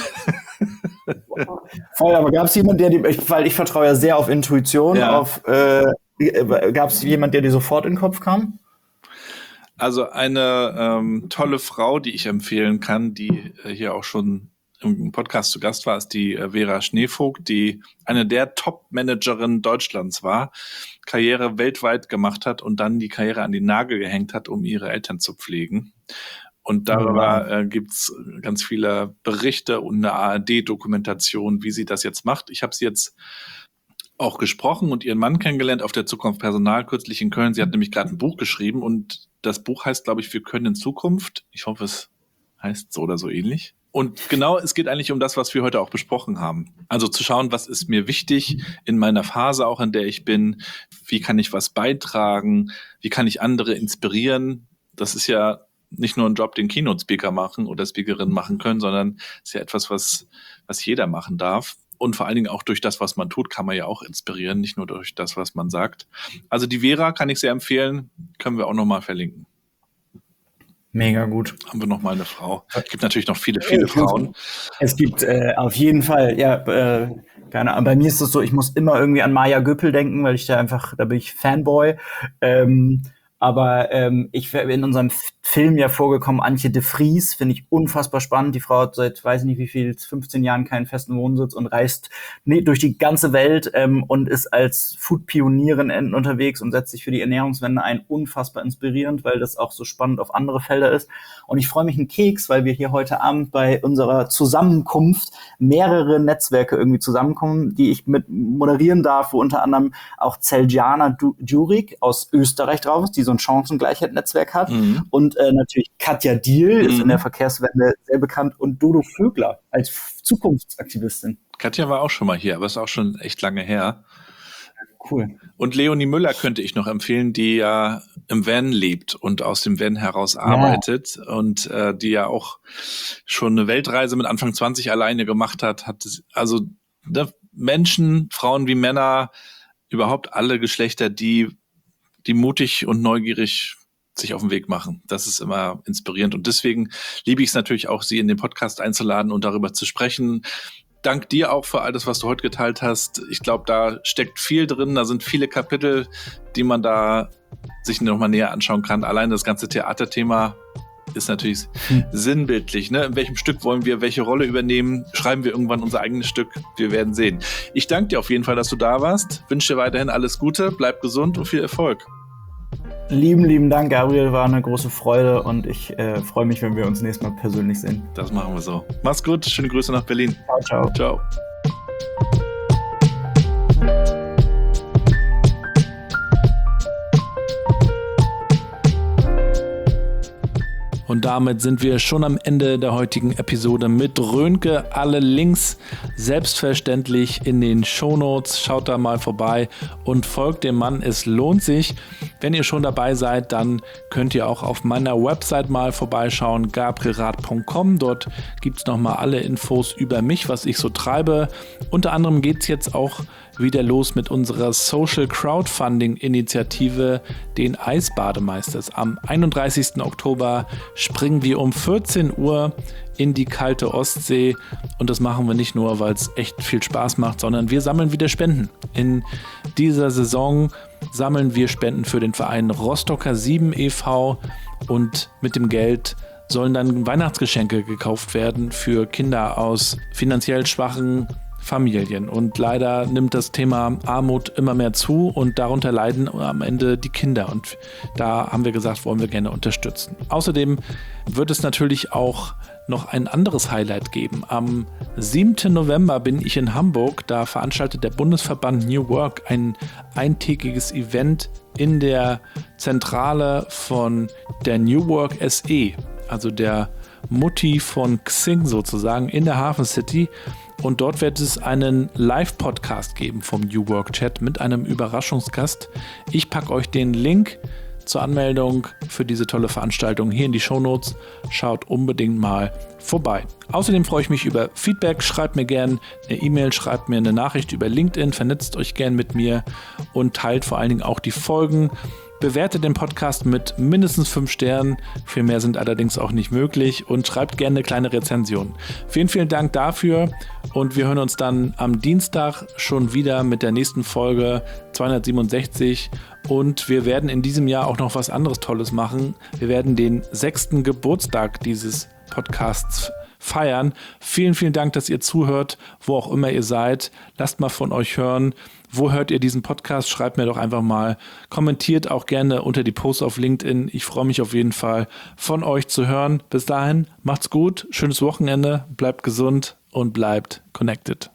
Voll, aber gab es jemanden, der die, weil ich vertraue ja sehr auf Intuition, Ja. auf äh, gab es jemanden, der dir sofort in den Kopf kam? Also eine ähm, tolle Frau, die ich empfehlen kann, die äh, hier auch schon im Podcast zu Gast war, ist die äh, Vera Schneevogt, die eine der Top-Managerinnen Deutschlands war, Karriere weltweit gemacht hat und dann die Karriere an den Nagel gehängt hat, um ihre Eltern zu pflegen. Und darüber äh, gibt's ganz viele Berichte und eine A R D-Dokumentation, wie sie das jetzt macht. Ich habe sie jetzt auch gesprochen und ihren Mann kennengelernt auf der Zukunft Personal kürzlich in Köln. Sie hat nämlich gerade ein Buch geschrieben und das Buch heißt, glaube ich, Wir können in Zukunft. Ich hoffe, es heißt so oder so ähnlich. Und genau, es geht eigentlich um das, was wir heute auch besprochen haben. Also zu schauen, was ist mir wichtig in meiner Phase auch, in der ich bin. Wie kann ich was beitragen? Wie kann ich andere inspirieren? Das ist ja nicht nur ein Job, den Keynote-Speaker machen oder Speakerin machen können, sondern es ist ja etwas, was, was jeder machen darf. Und vor allen Dingen auch durch das, was man tut, kann man ja auch inspirieren, nicht nur durch das, was man sagt. Also die Vera kann ich sehr empfehlen, können wir auch nochmal verlinken. Mega gut. Haben wir noch mal eine Frau. Es gibt natürlich noch viele, viele Frauen. Es gibt äh, auf jeden Fall, ja, äh, keine Ahnung. Bei mir ist es so, ich muss immer irgendwie an Maja Göppel denken, weil ich da einfach, da bin ich Fanboy. Ähm, Aber ähm, ich wäre in unserem F- Film ja vorgekommen, Antje de Vries, finde ich unfassbar spannend. Die Frau hat seit, weiß nicht wie viel, fünfzehn Jahren keinen festen Wohnsitz und reist nee, durch die ganze Welt ähm, und ist als Food-Pionierin in- unterwegs und setzt sich für die Ernährungswende ein. Unfassbar inspirierend, weil das auch so spannend auf andere Felder ist. Und ich freue mich einen Keks, weil wir hier heute Abend bei unserer Zusammenkunft mehrere Netzwerke irgendwie zusammenkommen, die ich mit moderieren darf, wo unter anderem auch Zeljana Djurik aus Österreich drauf ist, die so ein Chancengleichheit-Netzwerk hat. Mhm. Und äh, natürlich Katja Diehl, mhm. ist in der Verkehrswende sehr bekannt, und Dodo Vögler als F- Zukunftsaktivistin. Katja war auch schon mal hier, aber ist auch schon echt lange her. Cool. Und Leonie Müller könnte ich noch empfehlen, die ja im Van lebt und aus dem Van heraus arbeitet, ja. und äh, die ja auch schon eine Weltreise mit Anfang zwanzig alleine gemacht hat. hat also ne, Menschen, Frauen wie Männer, überhaupt alle Geschlechter, die, die mutig und neugierig sich auf den Weg machen. Das ist immer inspirierend. Und deswegen liebe ich es natürlich auch, Sie in den Podcast einzuladen und darüber zu sprechen. Dank dir auch für all das, was du heute geteilt hast. Ich glaube, da steckt viel drin. Da sind viele Kapitel, die man da sich nochmal näher anschauen kann. Allein das ganze Theaterthema ist natürlich hm. sinnbildlich. Ne? In welchem Stück wollen wir welche Rolle übernehmen? Schreiben wir irgendwann unser eigenes Stück? Wir werden sehen. Ich danke dir auf jeden Fall, dass du da warst. Wünsche dir weiterhin alles Gute. Bleib gesund und viel Erfolg. Lieben, lieben Dank, Gabriel. War eine große Freude und ich äh, freue mich, wenn wir uns nächstes Mal persönlich sehen. Das machen wir so. Mach's gut. Schöne Grüße nach Berlin. Ciao, ciao. Ciao. Und damit sind wir schon am Ende der heutigen Episode mit Rönke. Alle Links selbstverständlich in den Shownotes. Schaut da mal vorbei und folgt dem Mann. Es lohnt sich. Wenn ihr schon dabei seid, dann könnt ihr auch auf meiner Website mal vorbeischauen, gabrielrath punkt com. Dort gibt es nochmal alle Infos über mich, was ich so treibe. Unter anderem geht es jetzt auch wieder los mit unserer Social Crowdfunding Initiative, den Eisbademeisters. Am einunddreißigsten Oktober springen wir um vierzehn Uhr in die kalte Ostsee, und das machen wir nicht nur, weil es echt viel Spaß macht, sondern wir sammeln wieder Spenden. In dieser Saison sammeln wir Spenden für den Verein Rostocker sieben e V, und mit dem Geld sollen dann Weihnachtsgeschenke gekauft werden für Kinder aus finanziell schwachen Familien. Und leider nimmt das Thema Armut immer mehr zu, und darunter leiden am Ende die Kinder. Und da haben wir gesagt, wollen wir gerne unterstützen. Außerdem wird es natürlich auch noch ein anderes Highlight geben. Am siebten November bin ich in Hamburg. Da veranstaltet der Bundesverband New Work ein eintägiges Event in der Zentrale von der New Work S E, also der Mutti von Xing sozusagen, in der Hafen City. Und dort wird es einen Live-Podcast geben vom New Work Chat mit einem Überraschungsgast. Ich packe euch den Link zur Anmeldung für diese tolle Veranstaltung hier in die Shownotes. Schaut unbedingt mal vorbei. Außerdem freue ich mich über Feedback. Schreibt mir gerne eine E-Mail, schreibt mir eine Nachricht über LinkedIn, vernetzt euch gerne mit mir und teilt vor allen Dingen auch die Folgen. Bewertet den Podcast mit mindestens fünf Sternen, viel mehr sind allerdings auch nicht möglich, und schreibt gerne eine kleine Rezension. Vielen, vielen Dank dafür, und wir hören uns dann am Dienstag schon wieder mit der nächsten Folge zweihundertsiebenundsechzig, und wir werden in diesem Jahr auch noch was anderes Tolles machen. Wir werden den sechsten Geburtstag dieses Podcasts feiern. Vielen, vielen Dank, dass ihr zuhört, wo auch immer ihr seid. Lasst mal von euch hören. Wo hört ihr diesen Podcast? Schreibt mir doch einfach mal. Kommentiert auch gerne unter die Posts auf LinkedIn. Ich freue mich auf jeden Fall, von euch zu hören. Bis dahin, macht's gut, schönes Wochenende, bleibt gesund und bleibt connected.